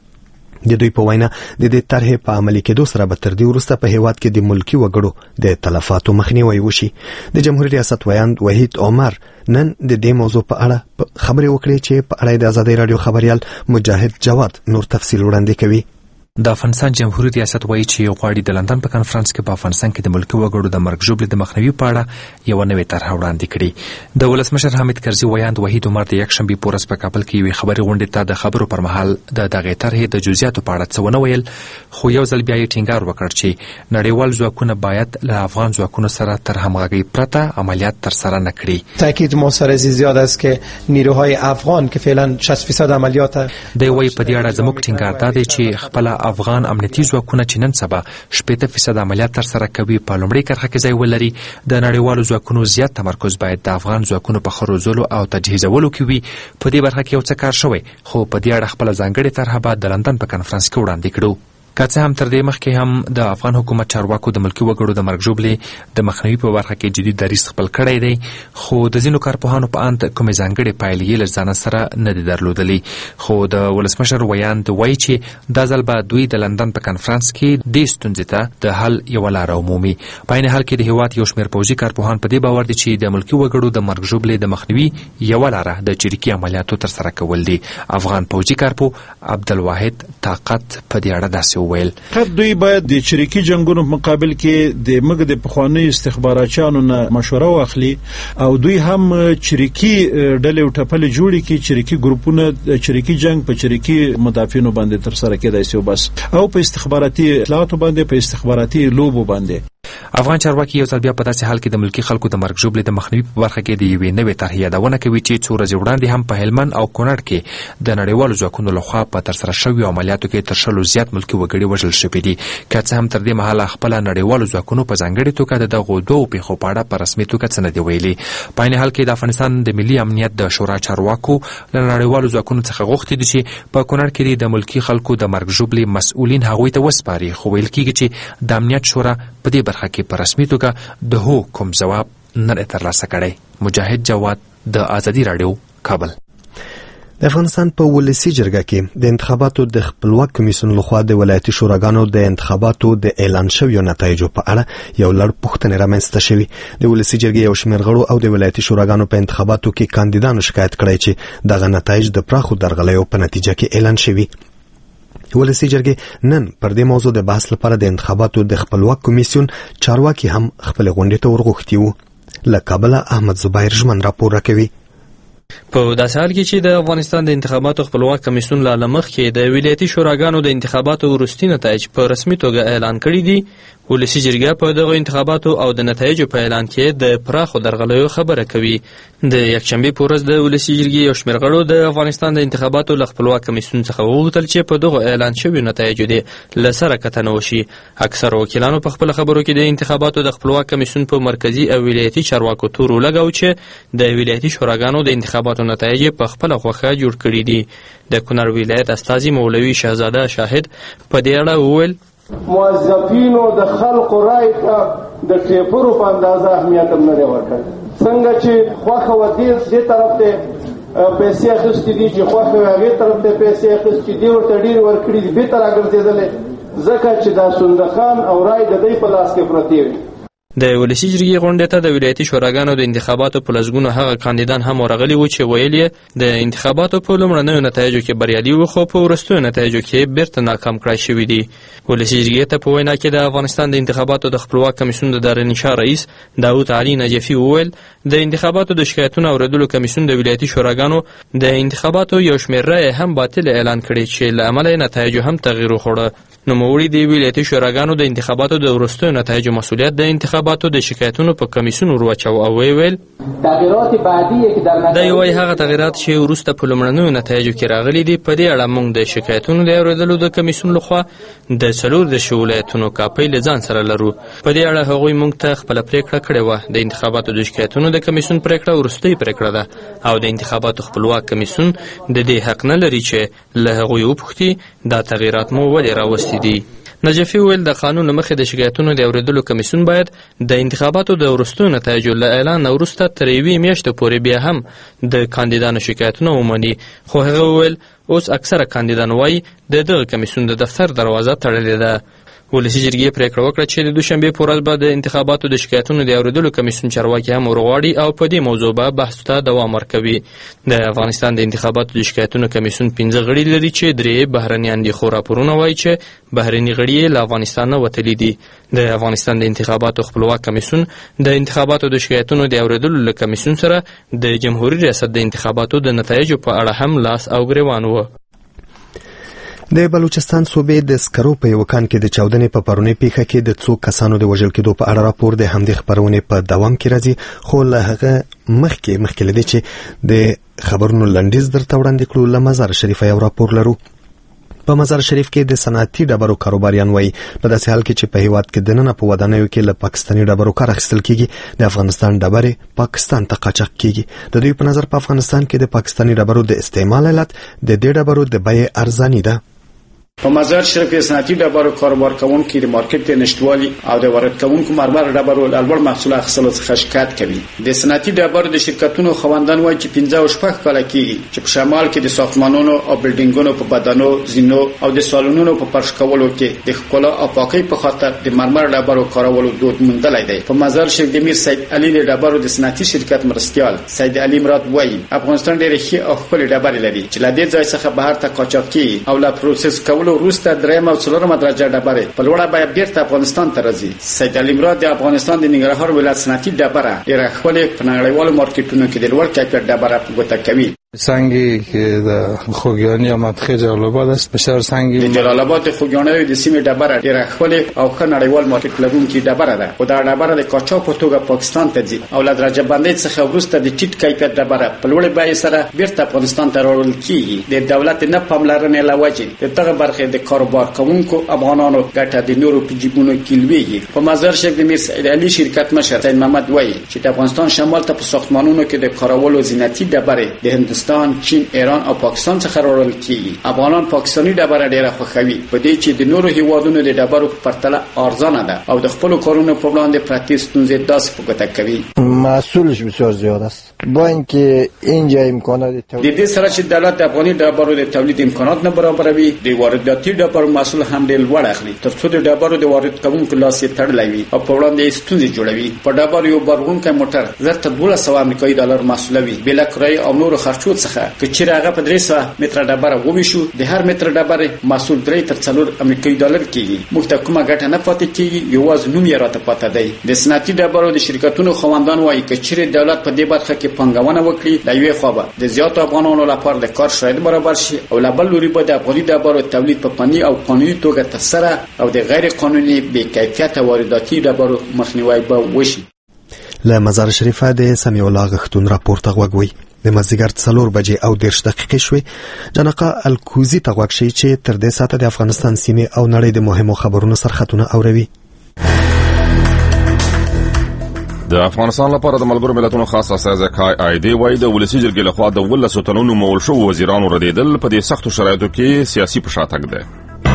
د دوی په وینا د دې طرحې په عملي کېدو سره به تر دې وروسته په هیواد کې د ملکی وګړو د تلفاتو مخنیوي وشي. د جمهوریت ریاست ویاند وحید عمر نن د دې موضوع په اړه خبرې وکړې چې په اړه د آزادۍ رادیو خبريال مجاهد جواد نور تفصیل وړاندې کوي. د افغانستان جمهوریت ریاست وایي چې غواړي د لندن په کانفرنس کې په افغانستان کې د ملکی وګړو د مرګ ژوبلې د مخنیوي په اړه یو نوې طرحه وړاندې کړي. د ولسمشر حامد کرزي ویاند وحید عمر د یکشنبې په ورځ په کابل کې یوې خبري غونډې ته د خبرو پر مهال د دغې طرحې د جزئیاتو په اړه څه ونه ویل، خو یو ځل بیا یې ټینګار وکړ چې نړیوال ځواکونه باید له افغان ځواکونو سره تر همغږۍ پرته عملیات ترسره نه کړي. تاکید موثر زیاد است که نیروهای افغان که فعلا 60% عملیات دی وایي په دې اړه زموږ ټینګار دا دی چې خپل افغان امنیتي ځواکونه چې نن سبا 80% عملیات ترسره کوي په لومړۍ کرښه کې ځای ولري. د نړیوالو ځواکونو زیات تمرکز باید د افغان ځواکونو په ښه روزلو او تجهیزولو کې وي. په دې برخه کې یو څه کار شوی، خو په دې اړه خپله ځانګړې طرحه به د لندن په کانفرنس کې وړاندې کړو. که څه هم تر دې مخکې هم د افغان حکومت چارواکو د ملکی وګړو د مرګ ژوبلې د مخنیوي په برخه کې جدي دریځ خپل کړی دی، خو د ځینو کارپوهانو په اند کومې ځانګړې پایلې یې له ځانه سره نه دي درلودلې. خو د ولسمشر ویاند وایي چې دا ځل به دوی د لندن په کانفرنس کې دې ستونزې ته د حل یوه لاره ومومي. په عین حال کې د هیواد یو شمېر پوځي کارپوهان په دې باور دي چې د ملکی وګړو د مرګ ژوبلې د مخنیوي یوه لاره د چریکي عملیاتو ترسره کول دي. افغان پوځي کارپو عبدالواحد طاقت په دې اړه داسې وویل: دوی باید د چریکي جنگونو مقابل کې د موږ د پخواني استخباراتچانو نه مشوره واخلي او دوی هم چریکي ډلې او ټپلې جوړي کې چریکي ګروپونه چریکي جنگ په چریکي مدافعینو باندې تر سره کېدای شي، بس او په استخباراتي اطلاعاتو باندې، په استخباراتي لوبو باندې. افغان چارواکي یو ځل بیا په داسې حال کې د ملکی خلکو د مرګ ژوبلې د مخنیوي په برخه کې د یوې نوې طرحې یادونه کوي چې څو ورځې وړاندې هم په هلمند او کونړ کې د نړیوالو ځواکونو لخوا په ترسره شویو عملیاتو کې تر 100 زیات ملکي وګړي وژل شوي دي. که څه هم تر دې مهاله خپله نړیوالو ځواکونو په ځانګړې توګه د دغو دوو پیښو په اړه په رسمي توګه څه نه دي ویلي. په عین حال کې د افغانستان د ملي امنیت د شورا چارواکو له نړیوالو ځواکونو څخه غوښتي دي چې په کونړ کې د ملکي خلکو د مرګ ژوبلې مسؤلین هغوی ته وسپاري، خو ویل کېږي چې د امنیت شورا په دې برخه کې په رسمي توګه د هو کوم ځواب نه دی ترلاسه کړی. مجاهد جواد، د ازادي راډیو، کابل. د افغانستان په ولسی جرګه کې د انتخاباتو د خپلواک کمیسیون لخوا د ولایتي شوراګانو د انتخاباتو د اعلان شویو نتایجو په اړه یو لړ پوښتنې رامنځته شوې. د ولسی جرګې یو شمېر غړو او د ولایتي شوراګانو په انتخاباتو کې کاندیدانو شکایت کړی چې دغه نتایج د پراخو درغلیو په نتیجه کې اعلان شوي. ولسی جرګې نن پر دې موضوع د بحث لپاره د انتخاباتو د خپلواک کمیسیون چارواکي هم خپل غونډې ته ورغوښتي وو. له کابل احمد زبیر ژمن راپور راکوي. په داسې حال کې چې د افغانستان د انتخاباتو خپلواک کمیسیون له مخکې د ولایتي شوراګانو د انتخاباتو وروستي نتایج په رسمي توګه اعلان کړي دي، ولسی جرګه په دغه انتخاباتو او د نتایجو په اعلان کې د پراخو درغلیو خبره کوي. د یکشنبه په ورځ د ولسی جرګې یو شمېر غړو د افغانستان د انتخاباتو له خپلواک کمیسیون څخه وغوښتل چې په دغه اعلان شویو نتایجو د له سره کتنه وشي. اکثر وکیلانو په خپل خبرو کې د انتخاباتو د خپلواک کمیسیون په مرکزي او ولایتي چارواکو تور ولګاو چې د ولایتي شوراګانو د انتخاباتو نتایج په خپل خوخه جوړ کړي دي. د کونړ ولایت استاذي مولوي شهزاده شاهد په دې اړه وویل: موظفینو د خلکو رای ته د ټیپرو په اندازه اهمیت هم نه دی ورکړی. څنګه چې خوښه و دې طرف ته پیسې اخیستې دي چې خوښه و هغې طرف ته پیسې اخیستې دي ورته ډېرې ورکړي دي، بېرته راګرځېدلې ځکه چې دا صندوقان او رای د دوی په لاس کې پرتې وي. د ولسی جرګې غونډې ته د ولایتي شوراګانو د انتخاباتو په لسګونو هغه کاندیدان هم ورغلي وو چې ویل یې د انتخاباتو په لومړنیو نتایجو کې بریالي وو، خو په وروستیو نتایجو کې بیرته ناکام کړای شوي دي. ولسی جرګې ته په وینا کې د افغانستان د انتخاباتو د خپلواک کمیسیون د دارالانشا رئیس داود علي نجفي وویل د انتخاباتو د شکایتونو اوریدلو کمیسیون د ولایتي شوراګانو د انتخاباتو یو شمېر رایې هم باطل اعلان کړي چې له امله نتایجو هم تغییر وخوړه. نوموړي د ولایتي شوراګانو د انتخاباتو د وروستیو نتایجو مسؤلیت د انتخاباتو د شکایتونو په کمیسیون ورواچو او ویل تغیرات بعدی کې در دا یو هغه تغیرات چې وروسته په لومړنیو نتایجو کې راغلي دي. په دې اړه موږ د شکایتونو د اوریدلو د کمیسیون لخوا د 14 ولایتونو کاپي له ځان سره لرو. په دې اړه هغوی موږ ته خپل پریکړه کړې و. د انتخاباتو د شکایتونو د کمیسیون پریکړه وروستۍ پریکړه ده او د انتخاباتو خپلواک کمیسیون د دې حق نه لري چې له هغوی وپوښتي دا تغیرات مو ولې راوستي دي. نجفي ویل د قانون مخې د شکایتونو د اوریدلو کمیسیون باید د انتخاباتو د وروستیو نتایجو له اعلان وروسته تر یوې میاشتې پورې بیا هم د کاندیدانو شکایتونه ومني، خو هغه ویل اوس اکثره کاندیدان وایي د دغه کمیسیون د دفتر دروازه تړلې ده. ولسی جرګې پریکړه وکړه چې د دوشنبه په ورځ به د انتخاباتو د شکایتونو د اوریدلو کمیسیون چارواکي هم ورغواړي او په دې موضوع به بحث ته دوام ورکوي. د افغانستان د انتخاباتو د شکایتونو کمیسیون 15 غړي لري چې 3 بهرنیان دي، خو راپورونه وایي چې بهرني غړي له افغانستان نه وتلي دي. د افغانستان د انتخاباتو خپلواک کمیسیون د انتخاباتو د شکایتونو د اوریدلو له کمیسیون سره د جمهوریت ریاست د انتخاباتو د نتایجو په اړه هم لاس او ګریوان و. د بلوچستان صوبې د سکرو په یو کان کې د چاودنې په پرونی پیښه کې د څو کسانو د وژل کېدو په اړه راپور د همدې خبرونه په دوام کې راځي، خو له هغه مخکې لدی چې د خبرونو لنډیز درته وړاندې کړو. له مزار شریف یو راپور لرو. په مزار شریف کې د صنعتي ډبرو کاروباریان وایي په داسې حال کې چې په هیواد کې دننه په ودانیو کې له پاکستاني ډبرو کار اخیستل کیږي، د افغانستان ډبرې پاکستان ته قاچاق کیږي. د دوی په نظر په افغانستان کې د پاکستاني ډبرو د استعمال علت د دې ډبرو د بیې ارزاني ده. په مزار شریف کې صنعتي ډبرو کاروبار کوونکي د مارکیټ نشټوالي او د وارد کوونکو مرمر ډبرو لوړ محصول اخیستلو څخه شکایت کوي. د صنعتي ډبرو د شرکتونو خواندان وایي چې 15 کاله کېږي چې په شمال کې د ساختمانونو او بلډینګونو په بدنو، زینو او د سالونونو په فرش کولو کې د ښکلا او پاکۍ په خاطر د مرمر ډبرو کارولو دود موندلی دی. په مزار شریف د میر سید علي د ډبرو د صنعتي شرکت مرستیال سید علي مراد وایي افغانستان ډېر ښه او ښکلې ډبرې لري چې له دې ځای څخه بهر ته قاچاق کیږي او لا پروسس وروسته درېم او څلورمه درجه ډبرې په لوړه بیه بیرته افغانستان ته راځي. سید علي مراد د افغانستان د ننګرهار ولایت صنعتي ډبره ډېره ښکلې په نړیوالو مارکیټونو کې د لوړ کیفیت ډبره په ګوته کوي. سنگی که د خوګیانی امادخیل جلال آباد است بسیار سنگی د جلال آباد خوګیانی د سیمې ډبره ډیره خپل او ښه نړیوال مارکیټ لرونکي ډبره ده او دا ډبره د قاچاق په توګه پاکستان ته ځي او له درجه بندۍ څخه وروسته د ټیټ کیفیت ډبره په لوړ بیه سره بیرته افغانستان ته راوړل کیږي. د دولت نه پاملرنې له وجې دغه برخه د کاروبار کوونکو افغانانو ګټه د نورو په جیبونو کې لویږي. په مزار شریف د میر سعید علي شرکت مشر سید محمد وایي چې د افغانستان شمال ته په ساختمانونو کې د کارولو زینتي ډبره د هندستان، چین، ایران او پاکستان څخه راوړل کیږي. افغانان پاکستاني ډبره ډیره خوښوي په دې چې د نورو هیوادونو د ډبرو په پرتله ارزانه ده او د خپل کارونو په وړاندې پرتې ستونزې داسې په ګوته کوي. محصولش بسیار زیاد است با اینکه اینجا امکانات د دې سره چې دولت د افغاني ډبرو د تولید امکانات نه برابروي د وارداتي ډبرو محصول هم ډېر لوړ اخلي ترڅو د ډبرو د وارد کوونکو لاس یې تړلی وي او په وړاندې ستونزې جوړوي. په ډبرو یو بارونکی موټر زر تر 1200 امریکایي ډالر محصولوي بلا کرایې او نورو خرچو څخه که چیرې هغه په 300 متره ډبره وویشو د هر متر ډبره محصول 3 تر 4 امریکایي ډالر کیږي. موږ ته کومه ګټه نه پاتې کیږي یوازې نوم یې راته پاتې دی. د صنعتي ډبرو د شرکتونو خواندان وایي که چیرې دولت په دې برخه کې پانګونه وکړي د یوې خوا به د زیاتو افغانانو لپاره د کار شرایط برابر شي او له بل لوري به د افغاني ډبرو تولید په فني او قانوني توګه ترسره او د غیر قانوني بې کیفیته وارداتي ډبرو مخنیوی به وشي. له مزار شریفه د سمیع الله غختون راپورته غوږوي. د مازدیګر 4 بجې او 10 دقیقې شوې. جنقه الکوزي ته غوږ شي چې تر دې ساعته د افغانستان سیمې او نړۍ د مهمو خبرونو سرخطونه اوروي. د افغانستان لپاره د ملګرو ملتونو خاص استازی کای آیدی وایي د ولسی جرګې لخوا د 12 تنونو مول شو وزیرانو ردیدل په دې سختو شرایطو کې سیاسي پشاتګ ده.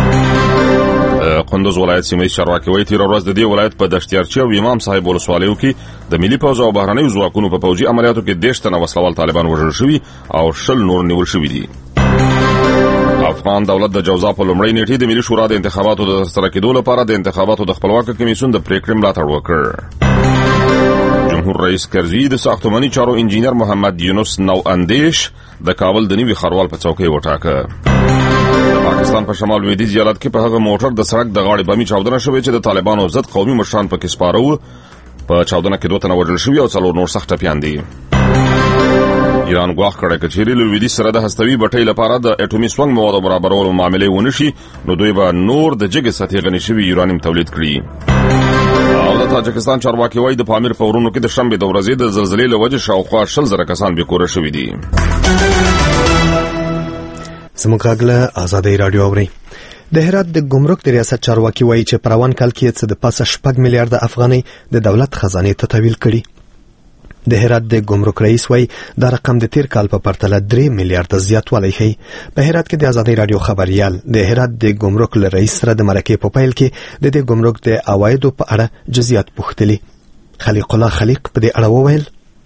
قندوز ولایت سیمه چارواکي وایي تیر ورځ د دې ولایت په دشتیارچی او امام صاحب ولسوالیو کې د ملي پوځ او بهرنیو ځواکونو په پوځي عملیاتو کې 10 تنه وسلوال طالبان وژل شوي او 10 نور نیول شوي دي. افغان دولت د جوزا په لومړۍ نیټه د ملي شورا د انتخاباتو د ترسره کېدو لپاره د انتخاباتو د خپلواکه کمیسیون د پریکړې ملاتړ وکړ. جمهور رئیس کرزي د ساختماني چارو انجینر محمد یونس نو اندیش د کابل د نیوي خروال په چوکۍ وټاکه. پاکستان په شمال لویدیځ ایالت کې په هغه موټر د سړک د غاړې بمي چاودنه شوې چې د طالبانو ضد قومي مشران پکې سپاره په چاودنه کې 2 تنه وژل شوي او 4 نور سخت ټپيان دي. ایران غواړي کړه چې لویدیځ سره د هستوي بټۍ لپاره د اټومي سونګ موادو برابرولو معاملې ونشي نو دوی به نور د جګې سطحې غني شوي یورانیم تولید کړي. او د تاجکستان چارواکي وایي د پامیر په ورونو کې د شنبه د ورځې د زلزلې له وجې شاوخوا 20,000 کسان بې کوره شوي دي. زموږ غږ له آزادۍ رادیو اوري. د هرات د ګمرک د ریاست چارواکي وایي چې په روان کال کې څه د پاسه 6 میلیارډ افغانۍ د دولت خزانه ته تحویل کړي. د هرات د ګمرک رئیس وایي دا رقم د تیر کال په پرتله 3 میلیارډ زیاتوالی ښیي. په هرات کې د آزادۍ رادیو خبريال د هرات د ګمرک له رئیس سره د مرکې په پیل کې د دې ګمرک د عوایدو په اړه جزئیات پوښتلي. خلیق الله خلیق په دې اړه وویل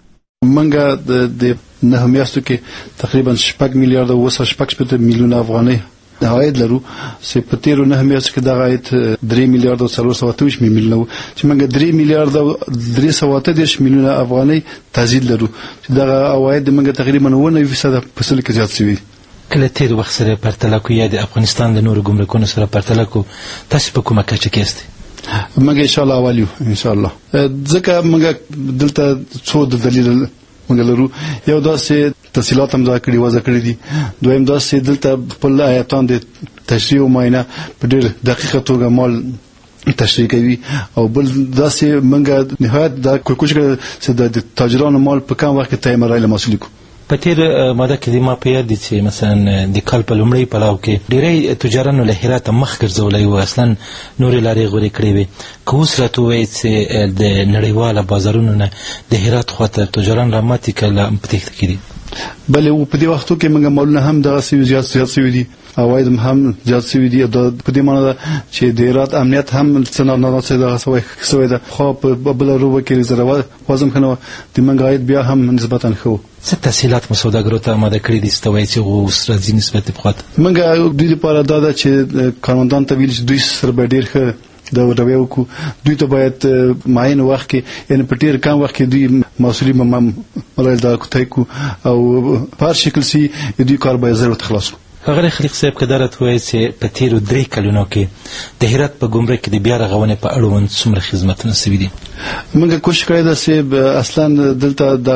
منګه د نه میاشتو کې تقریبا 6 میلیارډ او 6 میلیون افغانۍ عاید لرو چې په تیرو نه میاشتو کې د عاید 3 میلیارډ او 428 میلیون چې موږ 3 میلیارډ او 330 میلیون افغانۍ تزید لرو چې د عاید موږ تقریبا 9% په سل کې زیات شوی. کله تیر وخت سره پرتله کوي د افغانستان د نورو ګمرکونو سره پرتله کو تاسو په کومه کچه کې است؟ موږ ان شاء الله اولیو ان شاء الله ځکه موږ دلته څو دلیل موږ لرو. یو داسې تفصیلات هم ذکر کړی دي. دویم داسې دلته خپل آیاتان د تشریح او معاینه په ډېر دقیقه توګه مال تشریح کوي او بل داسې موږ نهایت دا کوشش کوو چې د تاجرانو مال په کم وخت کې تایم راځي مسؤلیت کو. په تیر ماده کې ما په یاد دي چې مثلا د کال په لومړی پړاو کې ډېری تجارانو له هرات مخ ګرځولای و اصلا نور لارې غوړي کړې وي. که اوس راته وایي چې د نړیواله بازارونو نه د هرات خواته تجاران را ماتې کړل په تخت کې دي. بلې په دې وختو کې موږ مالونه هم دغه زیات شوي دي عواید هم زیات شوي دي. په دې معنی ده چې د هرات امنیت هم څنګه دغه سوی ده خو په بل روبه کې زره وزم کنه د موږ عاید بیا هم نسبتا ښه. څه تحصیلات مو سوداګرو ته آماده کړي دي ستوي چې اوس راځي نسبت په خاطر موږ دوی لپاره دا ده چې قانوندان ته ویل چې دوی سره به ډیر ښه دا رویو کو. دوی ته باید معین وخت کې یعنی په ډیر کم وخت کې دوی مسؤلیت مرال دا کوي کو او په شکل سي دوی کار به زر تخلص. هغه خلیق صاحب کدارت وایي چې په تیرو 3 کلونو کې د هرات په ګمرک کې د بیا رغونې په اړوند څومره خدماتونه سوي دي. موږ کوشش کړی دا چې اصلا دلته د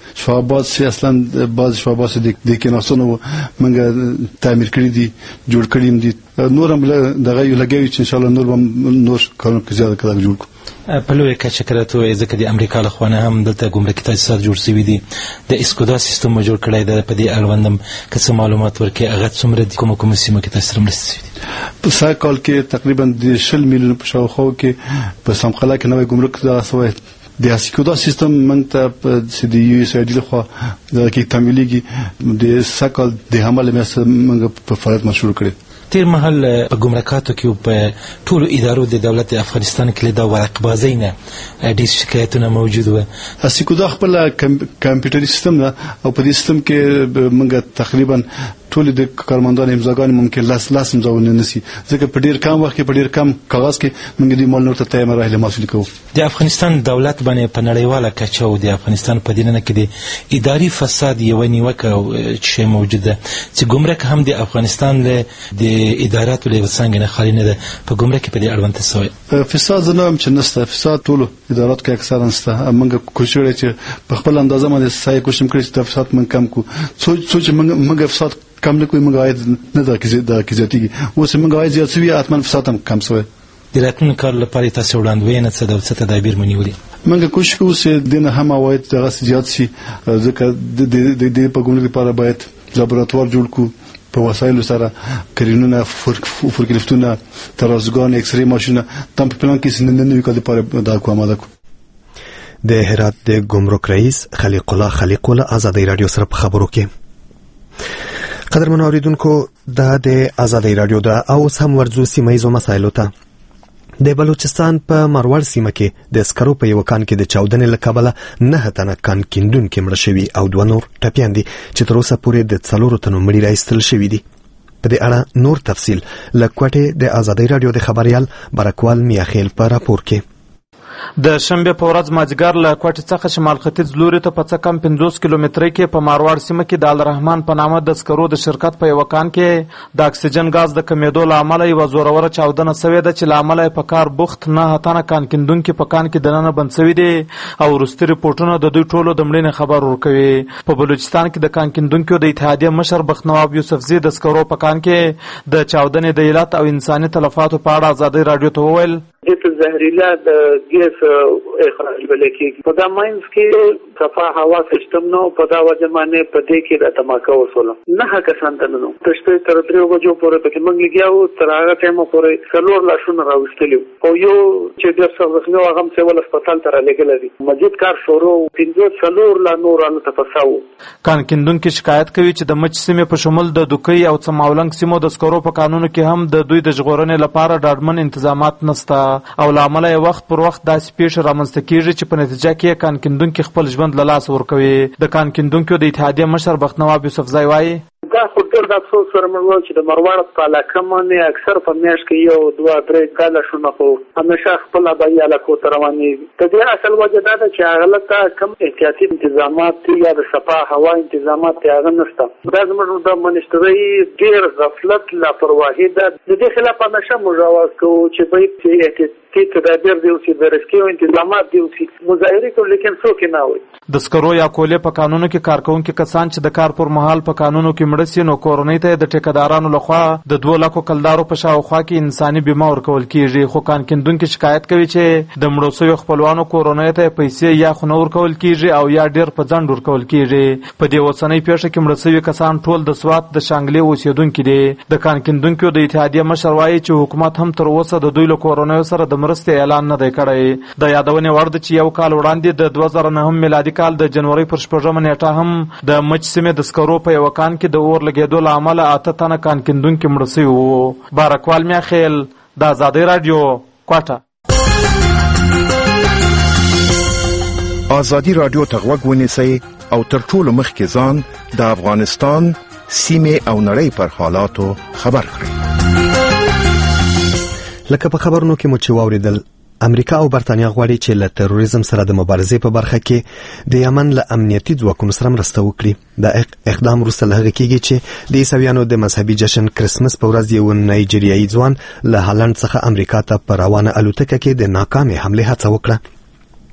شوابات سي اصلا بعض شوابات د کیناسونو منګه تعمیر کړی دي جوړ کړی دي نور هم دغه یو لګوي چې ان شاء الله نور کارونه کې زیاده کړو جوړ په لوی کچه کراتو ځکه د امریکا له خوانه هم دلته ګمرکي تاسیسات جوړ شوي دي د اسکودا سیستم جوړ کړی دی په دې اړوندم که څه معلومات ورکړي هغه څومره دي کوم سیمه کې تاسو سره مرسته شوي دي په سږ کال کې تقریبا د 10 میلیون په شاوخوا کې په سمقله کې نوې ګمرک دا سوی د اسکودا سیستم موږ ته د یو اس ای ډي لخوا د کې تمویلېږي د سږ کال د حمله موږ په فعالیت مشروع کړی تیر محل په ګمرکاتو کې په ټولو ادارو د دولت افغانستان کې د ورقبازۍ نه ډېر شکایتونه موجود وو. اسکودا خپل کمپیوټري سیستم ده او په دې سیستم کې موږ تقریبا ټول د کارمندانو امضاګان ممکن لاس امضاونه نسی ځکه په ډیر کم وخت کې په ډیر کم کاغذ کې موږ د معلوماتو ته مراحل مسؤل کوو. د افغانستان دولت باندې په نړیواله کچه او د افغانستان په دینه کې د اداري فساد یو نیوکه چې موجوده چې ګمرک هم د افغانستان له اداراتو له څنګه نه خالي نه ده په ګمرک په دې اړوند څه وایي؟ فساد نه هم چې نسته فساد ټول ادارات کې اکثر نسته موږ کوشش وکړو چې په خپل اندازه باندې سعی کوشم کړی چې فساد موږ کم کو سوچ موږ فساد کم نه کوي موږ عاید نه دا کې زیاتېږي اوس موږ عاید زیات شوی اتمن فساد هم کم شوی. د راتلونکي کال لپاره تاسو وړاندوینه څه ډول څه تدابیر منولي؟ موږ کوشش کوو چې دنه هم عواید دغه زیات شي ځکه د په ګمرک لپاره باید لابراتوار جوړ کو په وسایلو سره کرینونه فورکلیفتونه ترازوګان ایکس ری ماشینونه تم په پلان کې نن کال لپاره دا کومه ده. د هرات د ګمرک رئیس خلیق الله آزادی رادیو سره په خبرو کې قدرمن اوریدونکو د آزادی رادیو د او سم ورځو سیمایزو مسایلو ته د بلوچستان په مروړ سیمه کې د سکرو په یو کان کې د چاودنې لکبله 9 تنه کان کیندون کې مړ شوي او 2 نور ټپیان دي چې تر اوسه پورې د 4 تنو مړي راایستل شوي دي. په دې اړه نور تفصیل لکوټه د آزادی رادیو د خبريال برکوال میاخیل په راپور کې. د شنبه په ورځ مازیګر له کوټې څخه شمال ختیځ لوري ته په څه کم 50 کیلومترۍ کې په ماروړ سیمه کې د الرحمن په نامه د سکرو د شرکت په یو کان کې د اکسیجن غاز د کمیدو له امله یو زوروره چاودنه شوې ده چې له امله په کار بوخت نه هتانه کان کیندونکو په کان کې دننه بند شوی دي او وروستي رپورټونه د دوی ټولو د مړینې خبر ورکوي. په بلوچستان کې د کان کیندونکو د اتحادیه مشر بختنواب یوسفزی د سکرو په کان کې د چاودنې د علت او انساني تلفاتو په اړه آزادی رادیو ته وویل د زهريلا د ګیس اخراج بلکې په دا ماینز کې صفا هوا سیستم نو په دا وجه باندې په دې کې د تماکو وصول نه کسان تنو تشته تر 3 بجو پورې په موږ لګیاو تر هغه ټیم پورې څلور لاشونه راوستلیو او یو چې د څو هغه هم سیول هسپتال ته رالګل دي مزید کار شروع 15 څلور لا نور ان تفصاو. کان کیندونکو شکایت کوي چې د مچ سیمه په شمول د دوکۍ او څماولنګ سیمو د سکرو په قانونو کې هم د دوی د ژغورنې لپاره ډاډمن تنظیمات نشته او لامل وخت پر وخت داسې پیښ رامنځته کیږي چې په نتیجه کې کان کیندونکو خپل ژوند له لاس ورکوي. د کان کیندونکو د اتحادیه مشر بختنواب یوسفزی وایي دا خو ډېر د افسوس سره مړ چې د مروړ په علاقه باندې اکثر په میاشت کې 1-2-3 کاله شونه خو همیشه خپل ابای علاقو ته رواني د دې اصل وجه دا ده چې هغه ته کم احتیاطي انتظامات یا د صفا هوا انتظامات هغه نشته. دا زموږ د منشتري ډېر غفلت لاپرواهي ده. د دې خلاف همیشه مجاوز کوو چې باید احتیاطي تدابیر دی او چې د رسکیو انتظامات دی او چې مظاهره کوي لیکن څوک نه وي. د سکرو یا کولې په قانونو کې کارکونکو کسان چې د کار پر مهال په قانونو کې مړ نو کورنۍ ته د ټیکدارانو لخوا د 2 لک کلدارو په شاوخوا کې انساني بیمه ورکول کیږي. خو کان کیندونکو شکایت کوي چې د مړو شویو خپلوانو کورنۍ ته پیسې یا خو نه ورکول کیږي او یا ډیر په ځند ورکول کیږي. په دې وسنۍ پیښه کې مړ شوی کسان ټول د سوات د شانګلې اوسیدونکو دي. د کان کیندونکو د اتحادیه مشر وایي چې حکومت هم تر اوسه د دوی له کورنۍ سره د مرستې اعلان نه دی کړی. د یادونې وړ ده چې یو کال وړاندې د 2009 میلادي کال د جنوري پر 14 نیټه هم د مچ سیمه د سکرو په یو کان کې د اور لګیدو له امله 8 تنه کان کیندونکو مړ شوي وو. بارکوال میاخیل د آزادی رادیو کوټه. آزادی رادیو ته غوږ ونیسئ او تر ټولو مخکې ځان د افغانستان سیمې او نړۍ پر حالاتو خبر کړئ. لکه په خبرونو کې مو چې واوریدل امریکا او برتانیا غواړي چې له تروریزم سره د مبارزې په برخه کې د یمن له امنیتي ځواکونو سره مرسته وکړي. دا اقدام وروسته له هغه کېږي چې د عیسویانو د مذهبي جشن کرسمس په ورځ یو نایجیریایي ځوان له هالند څخه امریکا ته په روانه الوتکه کې د ناکامې حملې هڅه وکړه.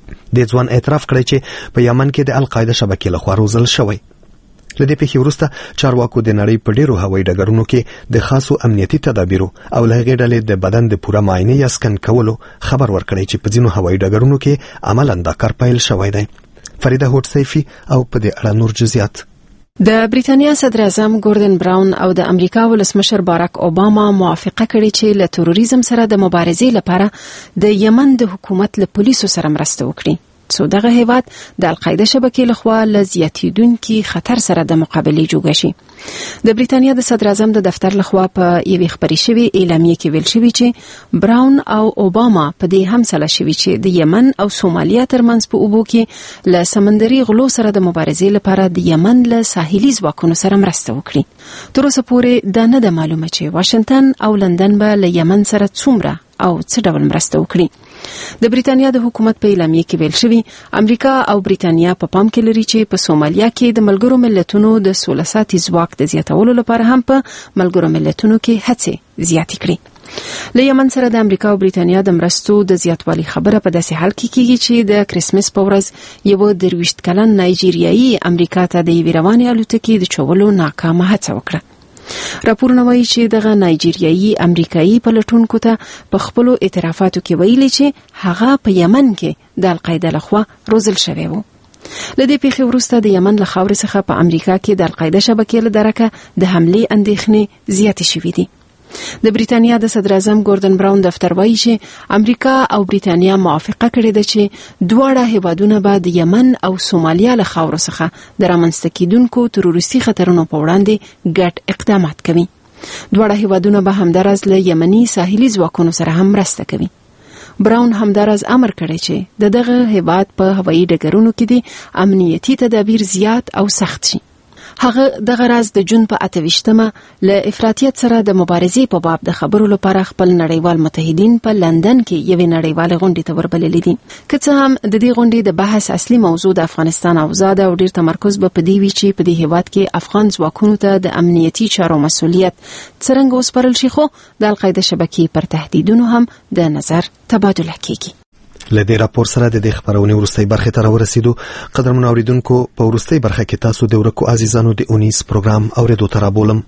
د ځوان اعتراف کړی چې په یمن کې د القاعده شبکې لخوا روزل شوی. لدې پیښې وروسته چارواکو د نړۍ په ډیرو هوایي ډګرونو کې د خاصو امنیتي تدابیرو او له هغې ډلې د بدن د پوره معاینې یا سکن کولو خبر ورکړی چې په ځینو هوایي ډګرونو کې عملاً دا کار پیل شوی دی. فریده هوټ سیفي او په دې اړه نور جزئیات. د بریتانیا صدر اعظم ګوردن براون او د امریکا ولسمشر باراک اوباما موافقه کړې چې له تروریزم سره د مبارزې لپاره د یمن د حکومت له پولیسو سره مرسته وکړي. څو دغه هیواد د القاعده شبکې لخوا له زیاتیدونکي خطر سره د مقابلې جوګه شي. د بریتانیا د صدر اعظم د دفتر لخوا په یوې خبري شوی اعلامیه کې ویل شوی چې براون او اوباما په دې هم سلا شوی چې د یمن او سومالیا ترمنځ په اوبو کې له سمندري غلو سره د مبارزې لپاره د یمن له ساحلي ځواکونو سره مرسته وکړي. تر اوسه پورې دا نه ده معلومه چې واشنگټن او لندن به له یمن سره څومره او څه ډول مرسته وکړي. د بریتانیا د حکومت په اعلامیه کې ویل شوی امریکا او بریتانیا په پام کې لري چې په سومالیا کې د ملګرو ملتونو د 16 ساعتي ځواک د زیاتولو لپاره هم په ملګرو ملتونو کې هڅې زیاتې کړي. له یمن سره د امریکا او بریتانیا د مرستو د زیاتوالي خبره په داسې حال کې کیږي چې د کریسمس په ورځ یو 23 کلن نایجیریایي امریکا ته د یوې روانې الوتکې د چولو ناکامه هڅه وکړه. راپورونه وایي چې دغه نایجیریایي امریکایي پلټونکو ته په خپلو اعترافاتو کې ویلي چې هغه په یمن کې د القاعده لخوا روزل شوی و. لدې پیښې وروسته د یمن له خاورې څخه په امریکا کې د القاعده شبکې له درکه د حملې اندېښنې زیاتې شوې دي. د بریتانیا د صدر اعظم ګوردن براون دفتر وایي چې امریکا او بریتانیا موافقه کړې ده چې دواړه هیوادونه به د یمن او سومالیا له خاورو څخه د رامنځته کیدونکو تروریستي خطرونو په وړاندې ګډ اقدامات کوي. دواړه هیوادونه به همدارس له یمني ساحلي ځواکونو سره هم مرسته کوي. براون همدارس امر کړی چې دغه هیواد په هوایي ډګرونو کې د امنیتي تدابیر زیات او سخت شي. هغه دغه راز د جون په 28مه له افراطیت سره د مبارزې په باب د خبرو لپاره خپل نړیوال متحدین په لندن کې یوې نړیوالې غونډې ته وربللي دي. که څه هم د دې غونډې د بحث اصلي موضوع د افغانستان اوضاع ده او ډیر تمرکز به په دې وي چې په دې هیواد کې افغان ځواکونو ته د امنیتي چارو مسؤلیت څرنګه وسپارل شي، خو د القاعده شبکې پر تهدیدونو هم د نظر تبادله کیږي. لدې راپور سره د دې خبرونې وروستۍ برخه ته راورسېدو. قدرمن اوریدونکو، په وروستۍ برخه کې تاسو د ورکو عزیزانو د اونیس پروګرام اوریدو ته رابولم.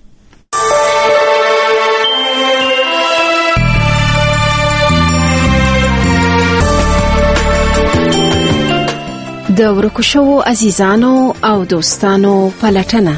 د ورکو شوو عزیزانو او دوستانو پلټنه.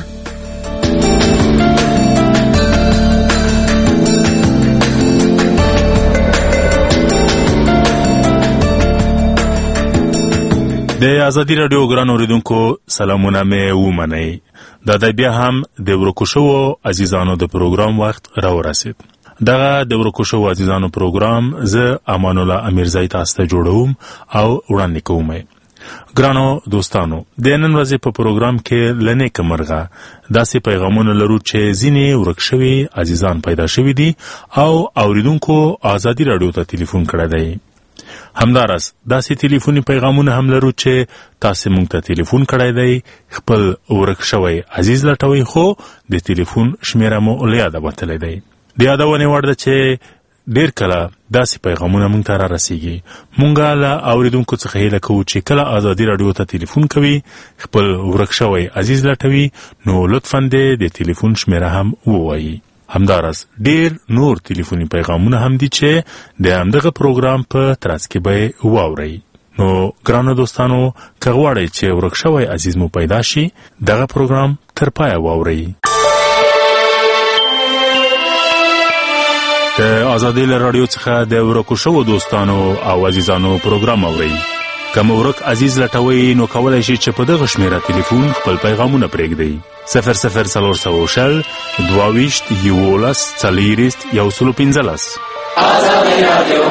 د ازادي رادیو ګران اوریدونکو سلامونه مې ومنئ. دا بیا هم د ورکو شوو عزیزانو د پروګرام وخت راورسید. دغه د ورکو شوو عزیزانو پروګرام زه امان الله امیرزای تاسو ته جوړوم او وړاندې کوم. ګرانو دوستانو، د نن ورځې په پروګرام کې لنې کمرغه داسې پیغامونه لرو چې ځینې ورک شوي عزیزان پیدا شوي دي او اوریدونکو ازادي رادیو ته ټلیفون کړی دی. همدارس داسې ټلیفوني پیغامونه هم لرو چې تاسو مونږ ته ټلیفون کړی دی، خپل ورک شوی عزیز لټوي، خو د ټلیفون شمیره مو لیاده وتلی دی. د یادونې وړ ده چې ډیر کله داسې پیغامونه مونږ ته را رسیږي. مونږ له اوریدونکو څخه هیله کوو چې کله ازادي رادیو ته ټلیفون کوي، خپل ورک شوی عزیز لټوي، نو لطفاً د ټلیفون شمیره هم ووایي. همدارس ډیر نور ټلیفوني پیغامونه هم دي چې د همدغه پروګرام په ترڅ کې به واورئ. نو ګرانو دوستانو، که غواړئ چې ورک شوی عزیز مو پیدا شي، دغه پروګرام تر پایه واورئ. د ازادي رادیو څخه د ورکو شوو دوستانو او عزیزانو پروګرام اورئ. که مو ورک عزیز لټوئ، نو کولی شئ چې په دغه شمیره ټلیفون خپل پیغامونه پرېږدئ. 0040 22 11 40 115. ازادي رادیو.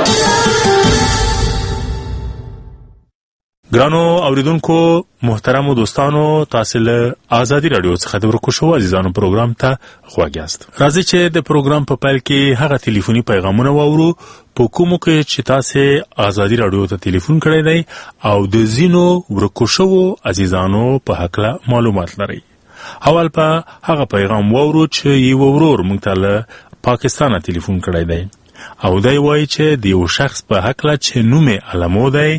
ګرانو اوریدونکو، محترمو دوستانو، تاسو له ازادي رادیو څخه د ورکو شوو عزیزانو پروګرام ته خواږ یاست. راځئ چې د پروګرام په پیل کې هغه ټلیفوني پیغامونه واورو په کومو کې چې تاسو ازادي رادیو ته ټلیفون کړی دی او د ځینو ورکو شوو عزیزانو په حقله معلومات لرئ. اول په هغه پیغام واورو چې یو ورور مونږ ته له پاکستانه ټلیفون کړی دی او دی وایي چې د یو شخص په حقله چې نوم یې علمو دی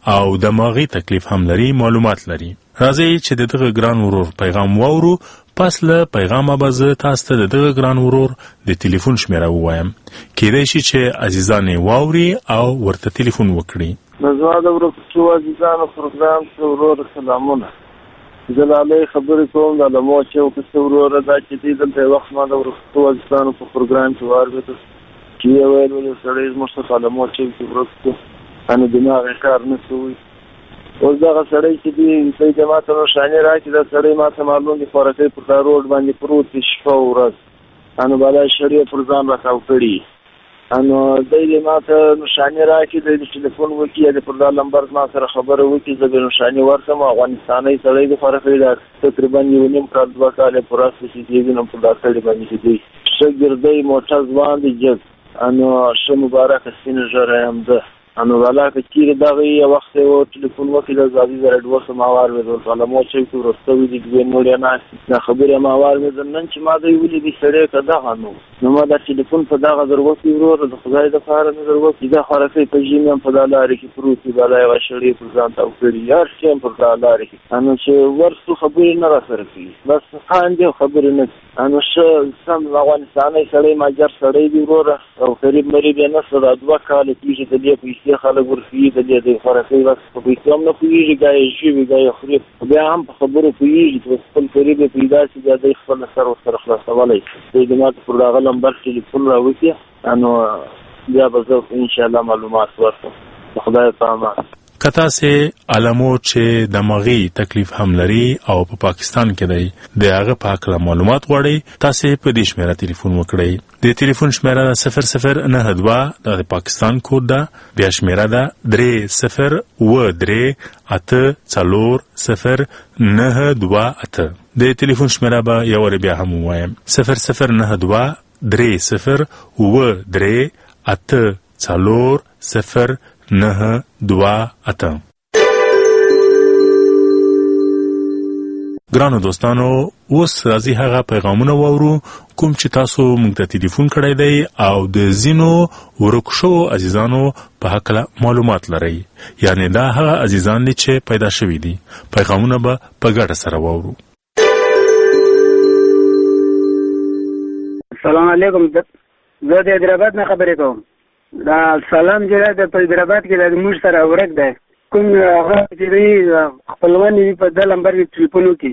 او دماغي تکلیف هم لري معلومات لري. راځي چې دغه ګران ورور پیغام واورو. پس له پیغامه به زه تاسو ته دغه ګران ورور د ټلیفون شمیره ووایم. کېدای شي چې عزیزان یې واوري او ورته ټلیفون وکړي. زما د ورکو عزیزانو پروګرام ته ورور سلامونه. زه لاله خبرې کوم د لمو چې وکړو ورور دا چې دې د وخت ما د ورکو عزیزانو په پروګرام کې واربته چې ویل سړی زموږ څخه لمو چې ورکو ان دماغ کار نه کوي. اوس دغه سړی چې دی د ماته نشانې راکړي دا سړی ماته معلوم دي فارقې پر دا روډ باندې پروت دی شپه ورځ انو بالا شریعه پر ځان راکاو کړي انو دی ماته نشانې راکړي د ټلیفون وکړي د پر دا لمبر ما سره خبره وکړي زه د نشانې ورسم افغانستاني سړی د فارقې دا تقریبا یو نیم کال 2 کال پراسته چې دی نو پر دا سړی باندې دی شګردی موټر ځوان دی جز انو شه مبارک سینه جره هم ده انو والا کچیر دغه وخت او ټلیفون وکړه د زادي زره دوه ماوار ورته علماء چې ورستوي دي ګوین وړیا نه دا خبره ماوار مې نن چې ما دوی ولې دي سره کدا غنو نو ما دا ټلیفون په دغه ضرورت ورور د خدای د فار نه ضرورت دا خرافه په جینم په دلاري کې پروتي بالای غشړي پر ځان تا وکړي یار چې په دلاري انو چې ورسو خبره نه را سره کوي بس خان دې خبره نه انو سم افغانستاني سړی ماجر سړی دی ورور او قریب مری به نه سره 2 کال پیښه د دې پیسې خلک ورفي د دې خرافه بس په پیسې هم نه کوي ګای شي وګای خري بیا هم په خبرو کوي چې خپل قریب پیدا شي د خپل سره خلاصولای د دې ماته پر هغه لمبر ټلیفون راوځي انو بیا به زه ان شاء الله معلومات ورکړم خدای پامه. کتا سه علمو چې دماغي تکلیف هم لري او په پاکستان کې دی د هغه په اړه معلومات غواړي تاسو په دې شمیره ټلیفون وکړئ. د ټلیفون شمیره 0092 د پاکستان کوډ ده. بیا شمیره ده 3043040928. د ټلیفون شمیره به یو ور بیا هم وایم 0092 3043040928. ګرانو دوستانو اوس راځي هغه پیغامونه وورو کوم چې تاسو موږ ته ټلیفون کړی دی او د زینو ورکشو عزیزانو په حق معلومات لري یعنی دا هغه عزیزان دي چې پیدا شوي دي. پیغامونه به په ګډه سره وورو. السلام علیکم زه د حیدرآباد نه خبرې کوم. دا سلام جره د حیدرآباد کې د موږ سره ورک دی کوم هغه چې خپلوان یې په د نمبر کې ټلیفون وکړي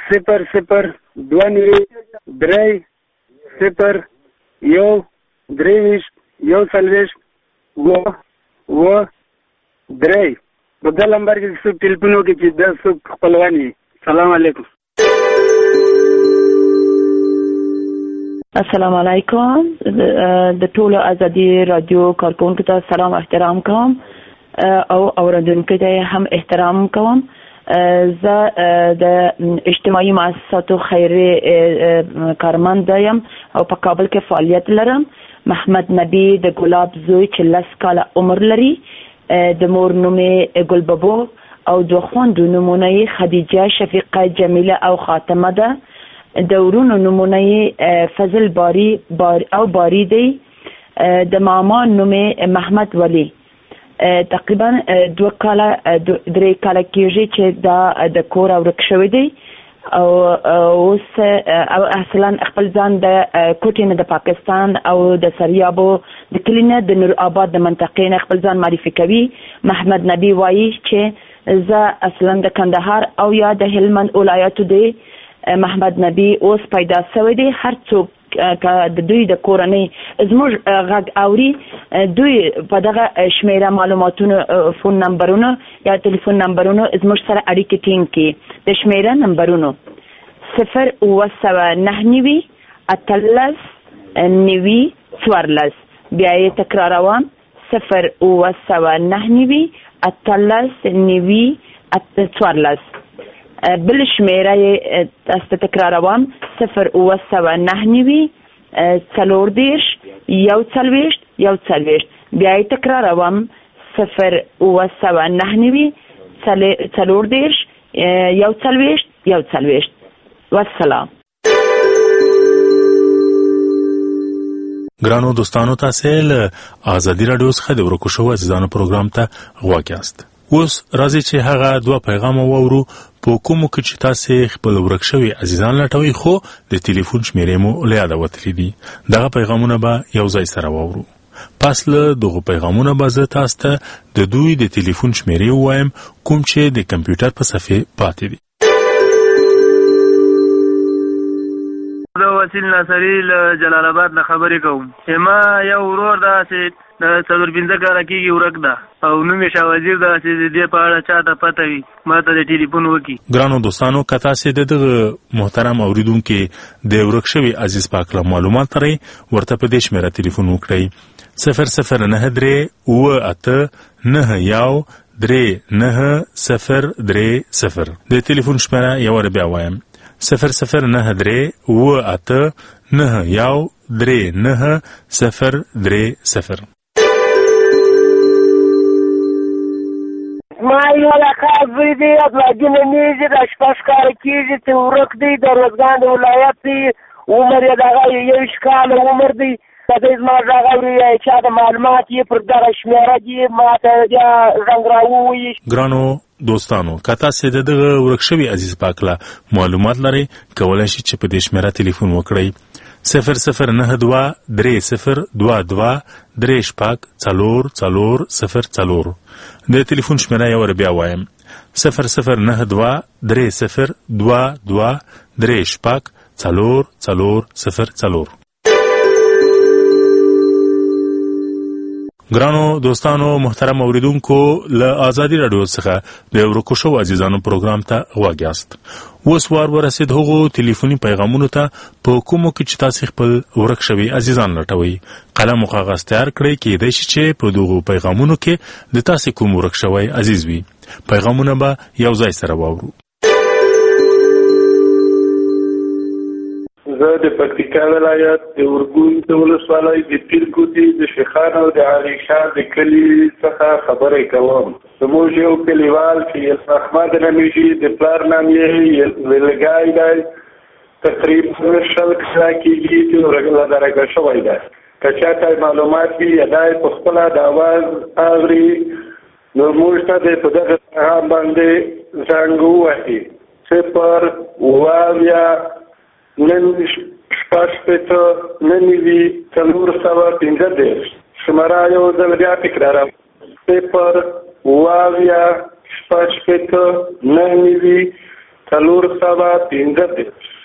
00 په د نمبر کې ټلیفون وکړي چې د خپلوان یې. سلام علیکم. السلام علیکم. د ټولو ازادي رادیو کارکونکو ته سلام احترام کوم او اوریدونکو ته هم احترام کوم. زه د اجتماعي مؤسساتو خیري کارمند یم او په کابل کې فعالیت لرم. محمد نبی د ګلاب زوی چې 10 کاله عمر لري. د مور نوم ګلبابو او د خوندو نومونه خدیجه، شفیقه، جمیله او خاتمه ده. د ورونو نومونه فضل او باری دی. د ماما نوم محمد ولی. تقریبا 2 کاله 3 کاله کېږي چې دا د کور ورک شوی دی او اوس اصلا خپل ځان د کوټینه د پاکستان او د سریابو د کلینه د نور آباد د منطقې نه خپل ځان معرفي کوي. محمد نبی وایي چې زه اصلا د کندهار او یا د هلمند ولایتو دی. محمد نبی اوس پیدا شوی دی. هر څوک د دوی د کورنۍ زموږ غږ اوري دوی په دغه شمیره معلوماتونو فون نمبرونو یا ټلیفون نمبرونو زموږ سره اړیکې ټینګ کړي. د شمیره نمبرونو 079 بیا یې تکراروم 079 بل شمیره تاسو تکراروم 079 40 41 بیا یې تکراروم 079 40 41 والسلام. ګرانو دوستانو تاسو له آزادي رادیو څخه د ورکو شو عزیزانو پروګرام ته غواړئ. اوس راځي چې هغه دوه پیغام واورو په کومو کې چې تاسو خپل ورک شوی عزیزان لټوي خو د ټلیفون شمیرې مو له یاده وتلې دي دغه پیغامونه به یو ځای سره واورو پس له دغه پیغامونه به زه تاسو ته د دوی د ټلیفون شمیرې وایم کوم چې د کمپیوټر په صفحه پاتې دي د وسیل ناصری له جلال آباد نه خبرې کوم ما یو ورور دا چې د 4-5 کاله کېږي ورک ده او نوم یې شاه وزیر ده چې د دې په اړه چاته پته وي ما ته د ټلیفون وکړي ګرانو دوستانو که تاسې د دغه محترم اوریدونکي د ورک شوي عزیز پاک له معلومات لرئ ورته په دې شمېره ټلیفون وکړئ 0093-9-3-9-0-3-0 د ټلیفون شمېره یو وار بیا وایم 0093-9-3-9-0-3-0 ما یو لکه زوی دی ادواګینه نیزي د 6 کاله کېږي چې ورک دی د روزګان د ولایت دی عمر یې دغه 21 کاله عمر دی د دې زما غږ اوري چې د معلومات یې پر دغه شمیره دي ما ته زنګ راووي ګرانو دوستانو که تاسې د دغه ورک شوي عزیز پاک له معلومات لرئ کولی شئ چې په دې شمیره ټلیفون وکړئ 0092-3-4-4-0 د ټلیفون شمیره یو ور بیا وایم 0092-3-4-4-0 ګرانو دوستانو محترم اوریدونکو له آزادي رادیو څخه د ورکو شو عزیزانو پروګرام ته غوږ یاست اوس وار ورسید هغو ټلیفوني پیغامونو ته په کومو کې چې تاسو خپل ورک شوي عزیزان لټوي قلم او کاغذ تیار کړئ کېدای شي چې په دغو پیغامونو کې د تاسو کوم ورک شوی عزیز وي پیغامونه به یو ځای سره واورو زه د پکتیکا ولایت د ورګون د ولسوالۍ د پیرګوتي د شیخان او د علیشا د کلي څخه خبرې کوم زموږ یو کلیوال چې احمد نومیږي د پلار نام یې ولګای دی تقریبا 100 کاله کېږي چې درګه شوی دی که چاته معلومات وي یا دی په خپله د اواز اوري نو موږ ته د په دغه پیغام باندې زنګ ووهي 0-9-5-9-4-5 شماره یو ځل بیا تکراروم 0-9-5-9-4-5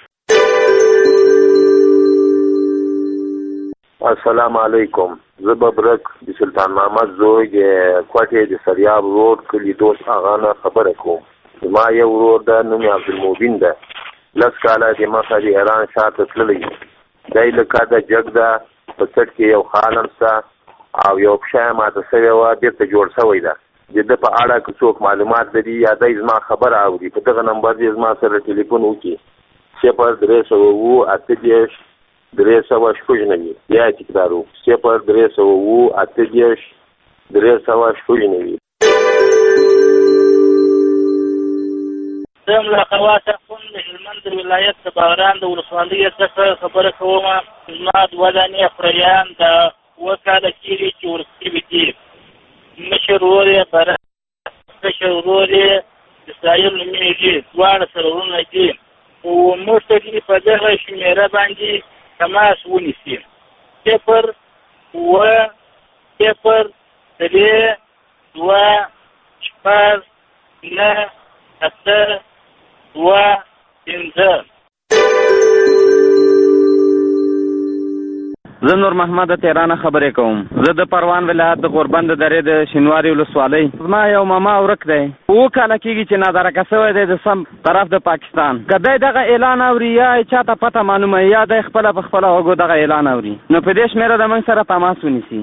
السلام علیکم زه ببرک د سلطان محمد زوی د کوټې د سریاب روډ کلی دوست آغا نه خبره کوم زما یو ورور ده نوم یې عبدالمبین ده 10 کاله د مخه د ایران شاته تللی دی لکه د جګ ده په څټ کې یو خانم شته او یو پښه یې ماته شوې وه بېرته جوړ شوی ده د ده په اړه که څوک معلومات لري یا دی زما خبره اوري په دغه نمبر دې زما سره ټلیفون وکړي 0-3-9-3-9 بیا تکرارو 0-3-9-3-9 زم له خواصه کوم د هلمند ولایت د باغران د ولسوالۍ څخه خبره کوم زما دوه دانې خریان د وکاله کېږي چې ورسېږي دي مشر ورور یې برا مشر ورور یې اسرائیل نومیږي دواړه سره ورونه دي او موږ ته دې په دغه شمېره باندې تماس ونیسي 0-3-2-5-9-8-2-5 زه نور محمد تهران خبرې کوم زه د پروان ولایت د غوربند درې د شینواري ولسوالۍ زما یو ماما ورک دی او کله کېږي چې نادرکه شوی دی د سم طرف د پاکستان که دی دغه اعلان اوري یا چاته پته معلومه یا دی خپله په خپله غوږو دغه اعلان اوري نو په دې شمېره د موږ سره تماس ونیسي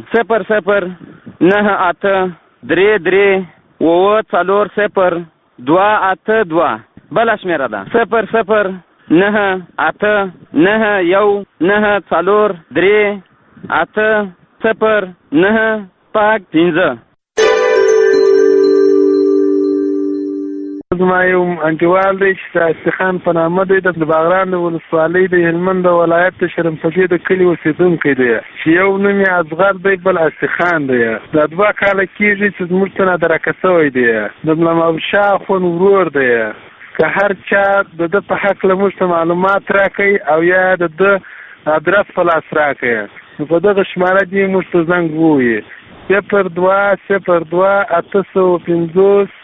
0-9-8-3-3-9-4-0-2-8-2 بله شمېره ده 0-9-8-9-4-3-8-0-9-5 زما یو انټیوال دی چې شایسته خان په نامه دی، د باغران د ولسوالۍ د هلمند ولایت د شرمسدې د کلي اوسېدونکی دی، چې یو نوم یې اصغر دی بل اسي خان دی. دا 2 کاله کېږي چې زموږ څه نادرکه شوی دی. د ملا شاه اخوند ورور دی. که هر چا د ده په حق له موږ ته معلومات راکوي او یا د ده ادرس په لاس راکوي، نو په دغه شماره دې موږ ته زنګ ووایي 0202 850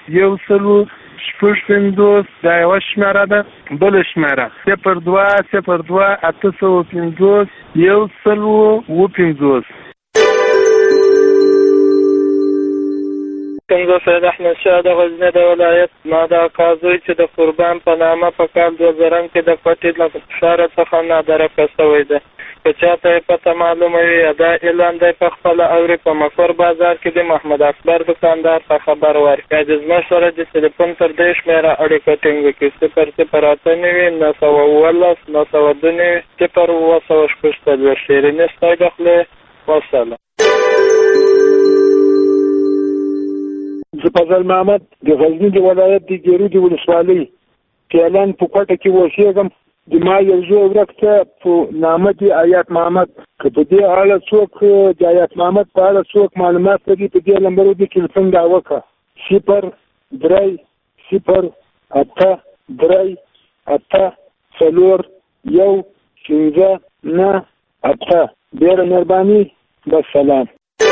150 دا یوه شماره ده. بله شماره 0202 850 150. کنگو سید احمد شاه د غزنی د ولایت ما د اکازوی چې د قربان په نامه په کال 2000 کې د کوټې له ښاره څخه نادرکه شوی دی. که چاته یې پته معلومه وي یا دا اعلان دی په خپله اوري، په مفر بازار کې د محمد اکبر دکاندار ته خبر ورکړي. د زما سره د تلیفون تر دې شمېره اړیکه ټینګ وکړي 008 919 902 07 شیرینې ستا د خولې. وسلام. زه فضل محمد د غزني د ولایت د ګیرو د ولسوالۍ کیلان په کوټه کې اوسېږم. د ما یو زوی ورک ته په نامه د آیات محمد، که په دې اړه څوک د آیات محمد په اړه څوک معلومات لري په دې نمبر د ټلیفون دا وکړه 0308384159. ډېره مهرباني. بسلام.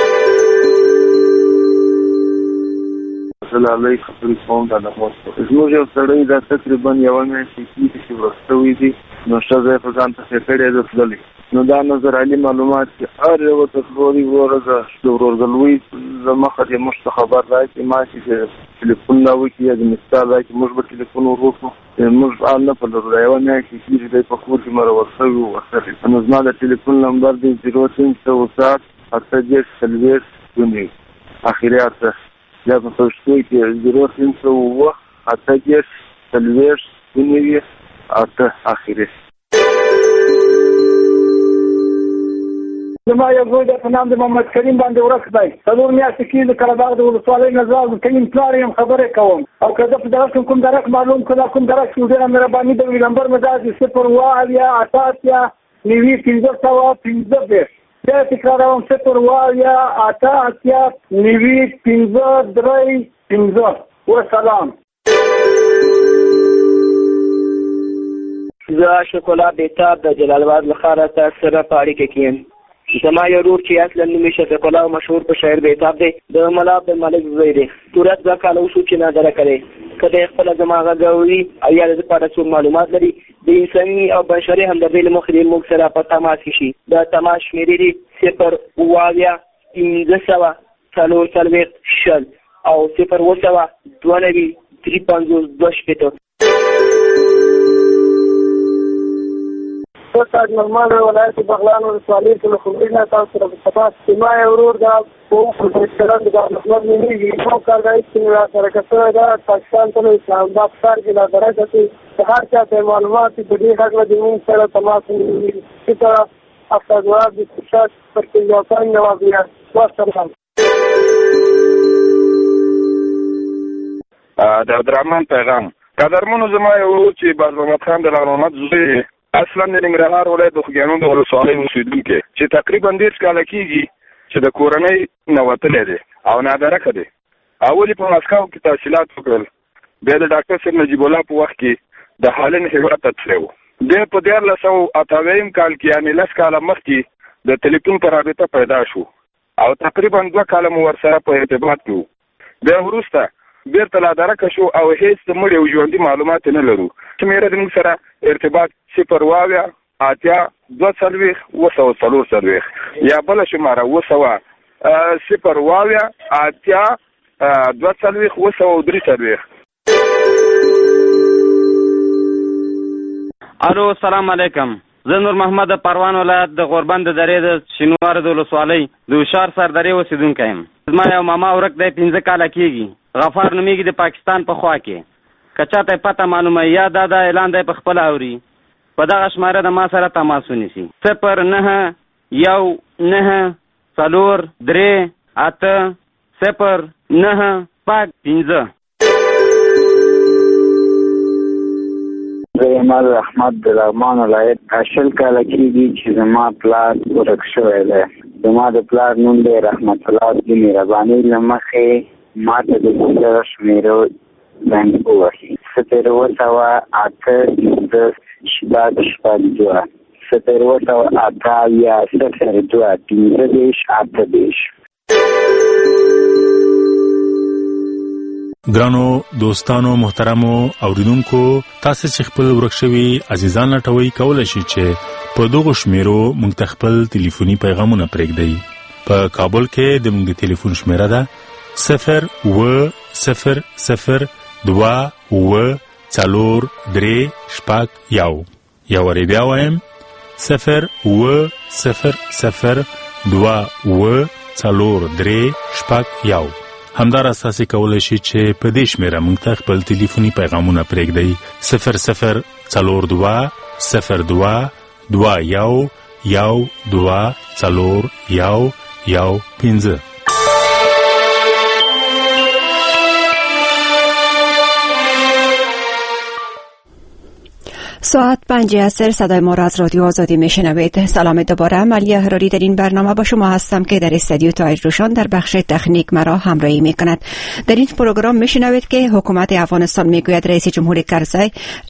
السلام علیکم. کوم دا زموږ یو سړی دا تقریبا یوه میاشت کېږي چې ورستوي دي، نو ښځه یې په ځان پسې کړې ده تللې. نو دا نظر علي معلومات چې هر یوه ته وروري وروره د ورورګلوۍ له مخه دې موږ ته خبر راکړي، ما چې ټلیفون را وکړي یا د مثال راکړي موږ به ټلیفون ور وکړو. موږ حال نه پلرو، دا یوه میاشت کېږي دی په کور کې مرور شوي وو ورسره. نو زما د ټلیفون نمبر دی 0307 840 اخري 8 یا په پښتو کې 0307 840 اخري. زما یو زوی د په نام د محمد کریم باندې ورک دی. 4 میاشتې کېږي د قره باغ د ولسوالۍ نه زه کریم پلار یم خبرې کوم. او که زه په دغه کوم درک معلوم کړه کوم درک چې ډېره مهرباني ده. نمبر مې دا دی 0 90 بیا تکراروم 0 وسلام. زه شکولا بیتاب د جلال آباد له ښاره سره په اړیکه کې یم. زما یو ورور چې اصلا نوم یې شفیق الله مشهور په شاعر بیتاب دی، د ملا عبدالملک زوی دی. تورات 2 کاله وشو چې نادرکه دی. که دی خپله زما غږ اوري او یا د ده په اړه څوک معلومات لري، د انساني او بشري همدردۍ له مخې دې موږ سره په تماس کې شي. د تماس شمېرې دي 0 540 او 0 2 تاسو نورمال ولایت بغلان ولسوالۍ کې له خبرې نه تاسو سره په تماس کې ما یو ورور دا په پرېکړه د محمد نیمي یو کار دی چې را سره کړی دا پاکستان ته اسلام آباد ښار کې لا درجه چې هر چا ته معلومات په دې حق له موږ سره تماس نیسي. چې افغان د شات پر کې یو څنګه نوازیا واسطه د عبدالرحمن پیغام قدرمنو زما یو ورور چې باز محمد خان د لغرمت زوی اصلا د ننګرهار ولایت د خوږیاڼو د ولسوالۍ اوسېدونکی چې تقریبا 10 کاله کېږي چې د کورنۍ نه وتلی دی او نادرکه دی. اول یې په مسکو کې تحصیلات وکړل، بیا د ډاکټر صاحب نجیب الله په وخت کې د هالند هېواد ته تللی و. دی په 1488 کال کې یعنې 10 کاله مخکې د ټلیفون په رابطه پیدا شو او تقریبا 2 کاله مو ورسره په ارتباط کې وو. بیا وروسته بیرته نادرکه شو او هیڅ د مړي او ژوندي معلومات نه لرو. شمېره د موږ سره ارتباط 0 8 2 یا بله شماره 0 8 2 الو السلام علیکم. زه نور محمد پروان ولایت د غوربند د درې د شینوار د ولسوالۍ د هوښیار سردرې اوسېدونکی یم. زما یو ماما ورک دی 15 کاله کېږي. غفار نومیږي د پاکستان په خوا کې. که چاته یې پته معلومه یا دا اعلان دی په خپله اوري په دغه شماره د ما سره تماس ونیسي 0 9 1 9 4 3 8 0 9 5 زیمال احمد د لغمان ولایت 80 کاله کېږي چې زما پلار ورک شوی دی. زما د پلار نوم دی رحمت الله د مهربانۍ له مخې ما ته د دغه شمېرو زنګ ووهي 0 ګرانو دوستانو محترمو اوریدونکو تاسو چې خپل ورک شوي عزیزان لټوي کولای شئ چې په دغه شمیرو موږ ته خپل ټلیفوني پیغامونه پرېږدئ. په کابل کې د موږ د ټلیفون شمیره ده 0100243 یا وری بیا وایم 0100243 همدار اساسي کولای شي چې په دې شمیره موږ ته خپل ټلیفوني پیغامونه پرېږدئ 00222 ساعت 5 عصر صدای ما را از رادیو آزادی میشنوید. سلام دوباره، ملیه هراری در این برنامه با شما هستم که در استودیو تایر روشان در بخش تکنیک مرا همراهی میکند. در این پروگرام میشنوید که حکومت افغانستان میگوید رئیس جمهور کرزی